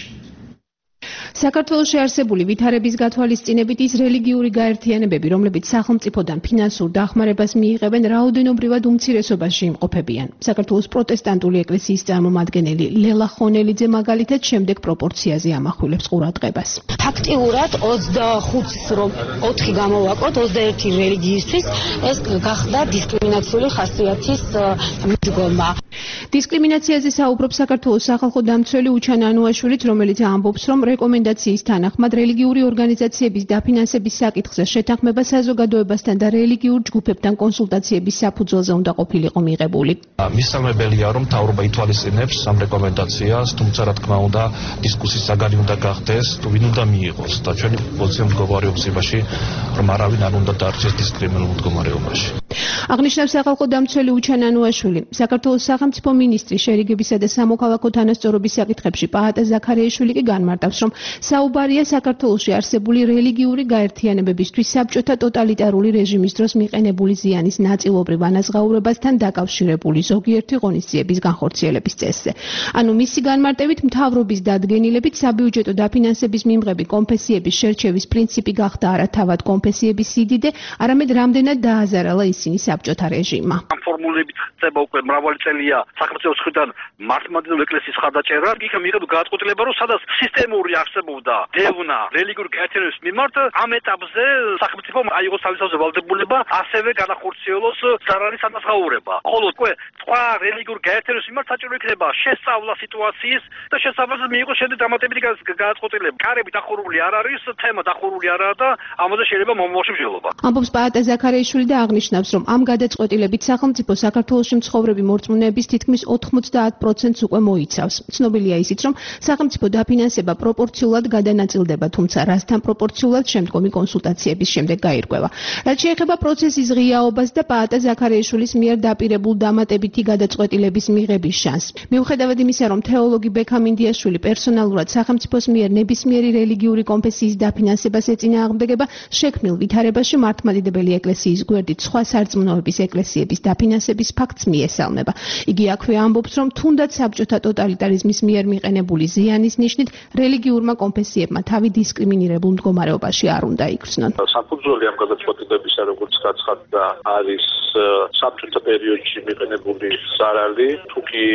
საქართველოში არსებული ვითარების გათვალისწინებით ის რელიგიური გაერთიანებები, რომლებიც სახელმწიფოდან ფინანსურ დახმარებას მიიღებენ, რაოდენობრივად უმცირესობაში იმყოფებიან. საქართველოს პროტესტანტული ეკლესიის წარმომადგენელი ლელა ხონელიძე მაგალითად შემდეგ პროპორციაზე ამახვილებს ყურადღებას. ფაქტიურად ოცდახუთს რომ ოთხი გამოვაკლოთ ოცდაერთი რელიგიისთვის, ეს გახდა დისკრიმინაციული ხასიათის მიდგომა. დისკრიმინაციაზე საუბრობს საქართველოს სახალხო დამცველი უჩან ანუაშვილიც, რომელიც ამბობს, რომ რეკომენდაციის თანახმად რელიგიური ორგანიზაციების დაფინანსების საკითხზე შეთანხმება საზოგადოებასთან და რელიგიურ ჯგუფებთან კონსულტაციების საფუძველზე უნდა ყოფილიყო მიღებული. მისამებელია, რომ მთავრობა ითვალისწინებს ამ რეკომენდაციას, თუმცა რა თქმა უნდა, დისკუსიის საგანი უნდა გახდეს, თუ ვინ უნდა მიიღოს და ჩვენი პოზიცია მდგომარეობს იმაში, რომ არავინ არ უნდა დარჩეს დისკრიმინულ მდგომარეობაში. აღნიშნავს სახალხო დამცველი უჩან ანუაშვილი. საქართველოს სახელმწიფო მინისტრი შერიგებისა და სამოქალაქო თანასწორობის საკითხებში პაატა ზაქარიაშვილი კი განმარტავს, რომ საუბარია საქართველოში არსებული რელიგიური გაერთიანებებისთვის საბჭოთა ტოტალიტარული რეჟიმის დროს მიყენებული ზიანის ნაწილობრივ ანაზღაურებასთან დაკავშირებული ზოგიერთი ღონისძიების განხორციელების წესზე. ანუ მისი განმარტებით მთავრობის დადგენილებით საბიუჯეტო დაფინანსების მიმღები კონფესიების შერჩევის პრინციპი გახდა არა თავად კონფესიების სიდიდე, არამედ რამდენად დააზარალა ისინი საბჭოთა რეჟიმმა. ამ ფორმულებით ხდება უკვე მრავალი წელია სახელმწიფოს მხრიდან მართლმადიდებლური ეკლესიის ხარდაჭერა, იქ მიიღებდა გადაწყვეტილება, რომ სადაც სისტემური არსებობდა დევნა რელიგიური გაერთიანების მიმართ, ამ ეტაპზე სახელმწიფომ აიღოს თავისთავად ვალდებულება ასევე განახორციელოს ზარალის ანაზღაურება. ხოლო უკვე სხვა რელიგიურ გაერთიანების მიმართ საჭირო იქნება შესწავლა სიტუაციის და შესაბამისად მიიღოს შემდეგ დამატებითი გადაწყვეტილება. კარები დახურული არ არის, თემა დახურული არაა და ამაზე შეიძლება მომავალში მსჯელობა. ამბობს პაატა ზაქარიაშვილი და აღნიშნავს, რომ ამ გადაწყვეტილებით სახელმწიფო საქართველოში მცხოვრები მორწმუნეების თითქმის ოთხმოცდაათ პროცენტს უკვე მოიცავს. ცნობილია ისიც, რომ სახელმწიფო დაფინანსება პროპორციულად გადანაწილდება, თუმცა რასთან პროპორციულად შემდგომი კონსულტაციების შემდეგ გაირკვევა. რაც შეეხება პროცესის ღიაობას და პაატა ზაქარიაშვილის მიერ დაპირებულ დამატებითი გადაწყვეტილების მიღების შანსს. მიუხედავად იმისა, რომ თეოლოგი ბექამ ინდიაშვილი პერსონალურად სახელმწიფოს მიერ ნებისმიერი რელიგიური კონფესიის დაფინანსებას ეწინააღმდეგება, შექმნილ ვითარებაში მართლმადიდებელი ეკლესიის გვერდით სხვა სარწმუნოების ეკლესიების დაფინანსების ფაქტს მიესალმება. იგი აქვე ამბობს, რომ თუნდაც საბჭოთა ტოტალიტარიზმის მიერ მიყენებული ზიანის ნიშნით რელიგიურმა კონფესიებმა თავი დისკრიმინირებულ მდგომარეობაში არ უნდა იქცნონ. საფუძველი ამ გადაწყვეტილებისა, როგორც გაცხადდა, არის საბჭოთა პერიოდში მიყენებული ზარალი, თუ კი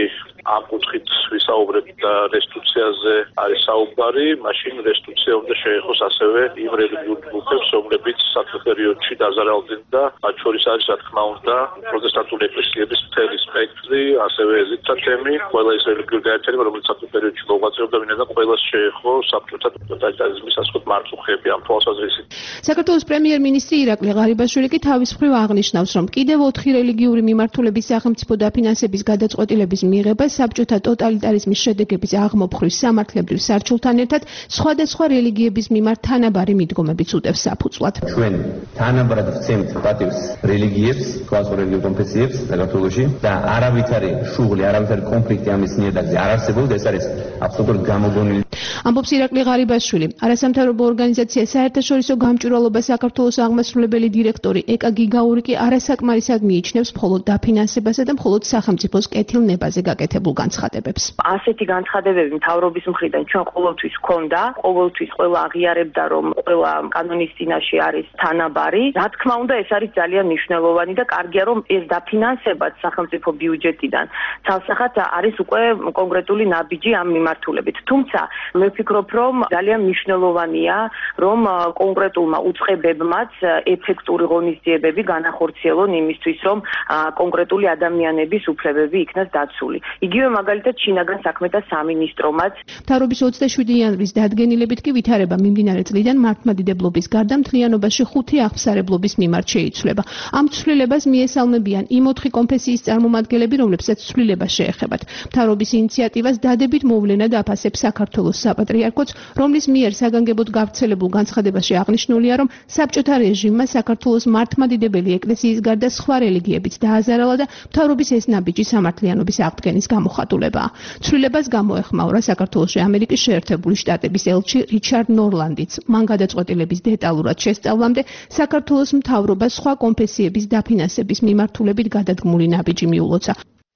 ამ კუთხით ვისაუბრებთ და რესტიტუციაზე არის საუბარი, მაშინ რესტიტუცია უნდა შეეხოს ასევე იმ რელიგიურ ჯგუფებს, რომლებიც საქმე პერიოდში დაზარალდნენ და მათ შორის არის, რა თქმა უნდა, პროტესტანტული ეკლესიების მთელი სპექტრი, ასევე ეზითა თემი, ყველა ის რელიგიური გაერთიანება, რომელიც საქმე პერიოდში მოღვაწეობდა, ვინაიდან ყველას შეეხო საბჭოთა ტოტალიტარიზმის ასხოთ მართუხეები ამ თვალსაზრისით. საქართველოს პრემიერ-მინისტრი ირაკლი ღარიბაშვილი კი თავის მხრივ აღნიშნავს, რომ კიდევ ოთხი რელიგიური მიმართულების სახელმწიფო დაფინანსების გადაწყვეტილების მიღება საბჭოთა ტოტალიტარიზმის შედეგების აღმოფხვის სამართლებრივ სარჩულთან ერთად სხვადასხვა რელიგიების მიმართ თანაბარი მიდგომებიც უდევს საფუძვლად. ჩვენ თანაბრად ვცემთ პატივს რელიგიებს, სხვადასხვა რელიგიურ კონფესიებს საქართველოში და არავითარი შუღლი, არავითარი კონფლიქტი ამის ნიადაგზე არ არსებობს, ეს არის აბსოლუტურად გამოგონილი. ამბობს ირაკლი ღარიბაშვილი. არასამთავრობო ორგანიზაცია საერთაშორისო გამჭვირვალობა საქართველოს აღმასრულებელი დირექტორი ეკა გიგაური კი არასაკმარისად მიიჩნევს მხოლოდ დაფინანსებასა და მხოლოდ სახელმწიფოს კეთილნებაზე გაკეთებულ განცხადებებს. ასეთი განცხადებები მთავრობის მხრიდან ჩვენ ყოველთვის გვქონდა, ყოველთვის ყველა აღიარებდა, რომ ყველა კანონის წინაშე არის თანაბარი. რა თქმა უნდა, ეს არის ძალიან მნიშვნელოვანი და კარგია, რომ ეს დაფინანსებაც სახელმწიფო ბიუჯეტიდან ცალსახად არის უკვე კონკრეტული ნაბიჯი ამ მიმართულებით. თუმცა მე ვფიქრობ, რომ ძალიან მნიშვნელოვანია, რომ კონკრეტულმა უწყებებმაც ეფექტური ღონისძიებები განახორციელონ იმისთვის, რომ კონკრეტული ადამიანების უფლებები იქნას დაცული. იგივე მაგალითად შინაგან საქმეთა სამინისტრომაც მთავრობის ოცდაშვიდი იანვრის დადგენილებით კი ვითარება მიმდინარე წლიდან მართლმადიდებლობის გარდა მთლიანობაში ხუთი აღსარებლობის მიმართ შეიცვლება. ამ ცვლილებას მიესალმებიან იმ ოთხი კონფესიის წარმომადგენლები, რომლებსაც ცვლილება შეეხებათ. მთავრობის ინიციატივას დადებით მოვლენა დაფასებს საქართველოს საპატრიარქოც, რომლის მიერ საგანგებოდ გავრცელებულ განცხადებაში აღნიშნულია, რომ საბჭოთა რეჟიმმა საქართველოს მართლმადიდებელი ეკლესიის გარდა სხვა რელიგიებიც დააზარალა და მთავრობის ეს ნაბიჯი სამართლიანობის აღდგენის გამოხატულებაა. ცვლილებას გამოეხმაურა საქართველოში ამერიკის შეერთებული შტატების ელჩი რიჩარდ ნორლანდიც. მან გადაწყვეტილების დეტალურად შესწავლამდე საქართველოს მთავრობას სხვა კონფესიების დაფინანსების მიმართულებით გადადგმული ნაბიჯი მიულოცა.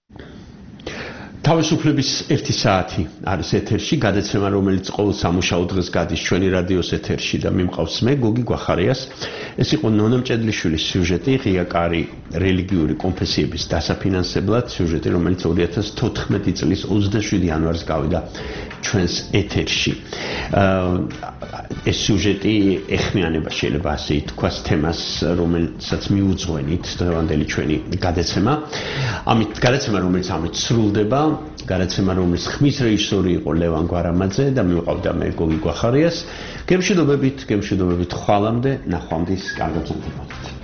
თავისუფლების ერთი საათი არის ეთერში, გადაცემა, რომელიც ყოველ სამუშაო დღეს გადის ჩვენი რადიოს ეთერში და მიმყავს მე, გოგი გვახარიას. ეს იყო ნონა მჭედლიშვილის სიუჟეტი, ღიაკარი რელიგიური კონფესიების დასაფინანსებლად, სიუჟეტი, რომელიც ორი ათას თოთხმეტი წლის ოცდაშვიდი იანვარს გავიდა ჩვენს ეთერში. ეს სიუჟეტი ეხმიანება შეიძლება ასე ითქვას თემას, რომელსაც მიუძღვენით დღევანდელი ჩვენი გადაცემა. ამით გადაცემა, რომელიც ამით სრულდება, გადაცემა, რომლის ხმის რეჟისორი იყო ლევან გვარამაძე და მივყავდა მე გოგი გვახარიას. გემშვიდობებით, გემშვიდობებით ხვალამდე, ნახვამდის, კარგად გრძნობთ.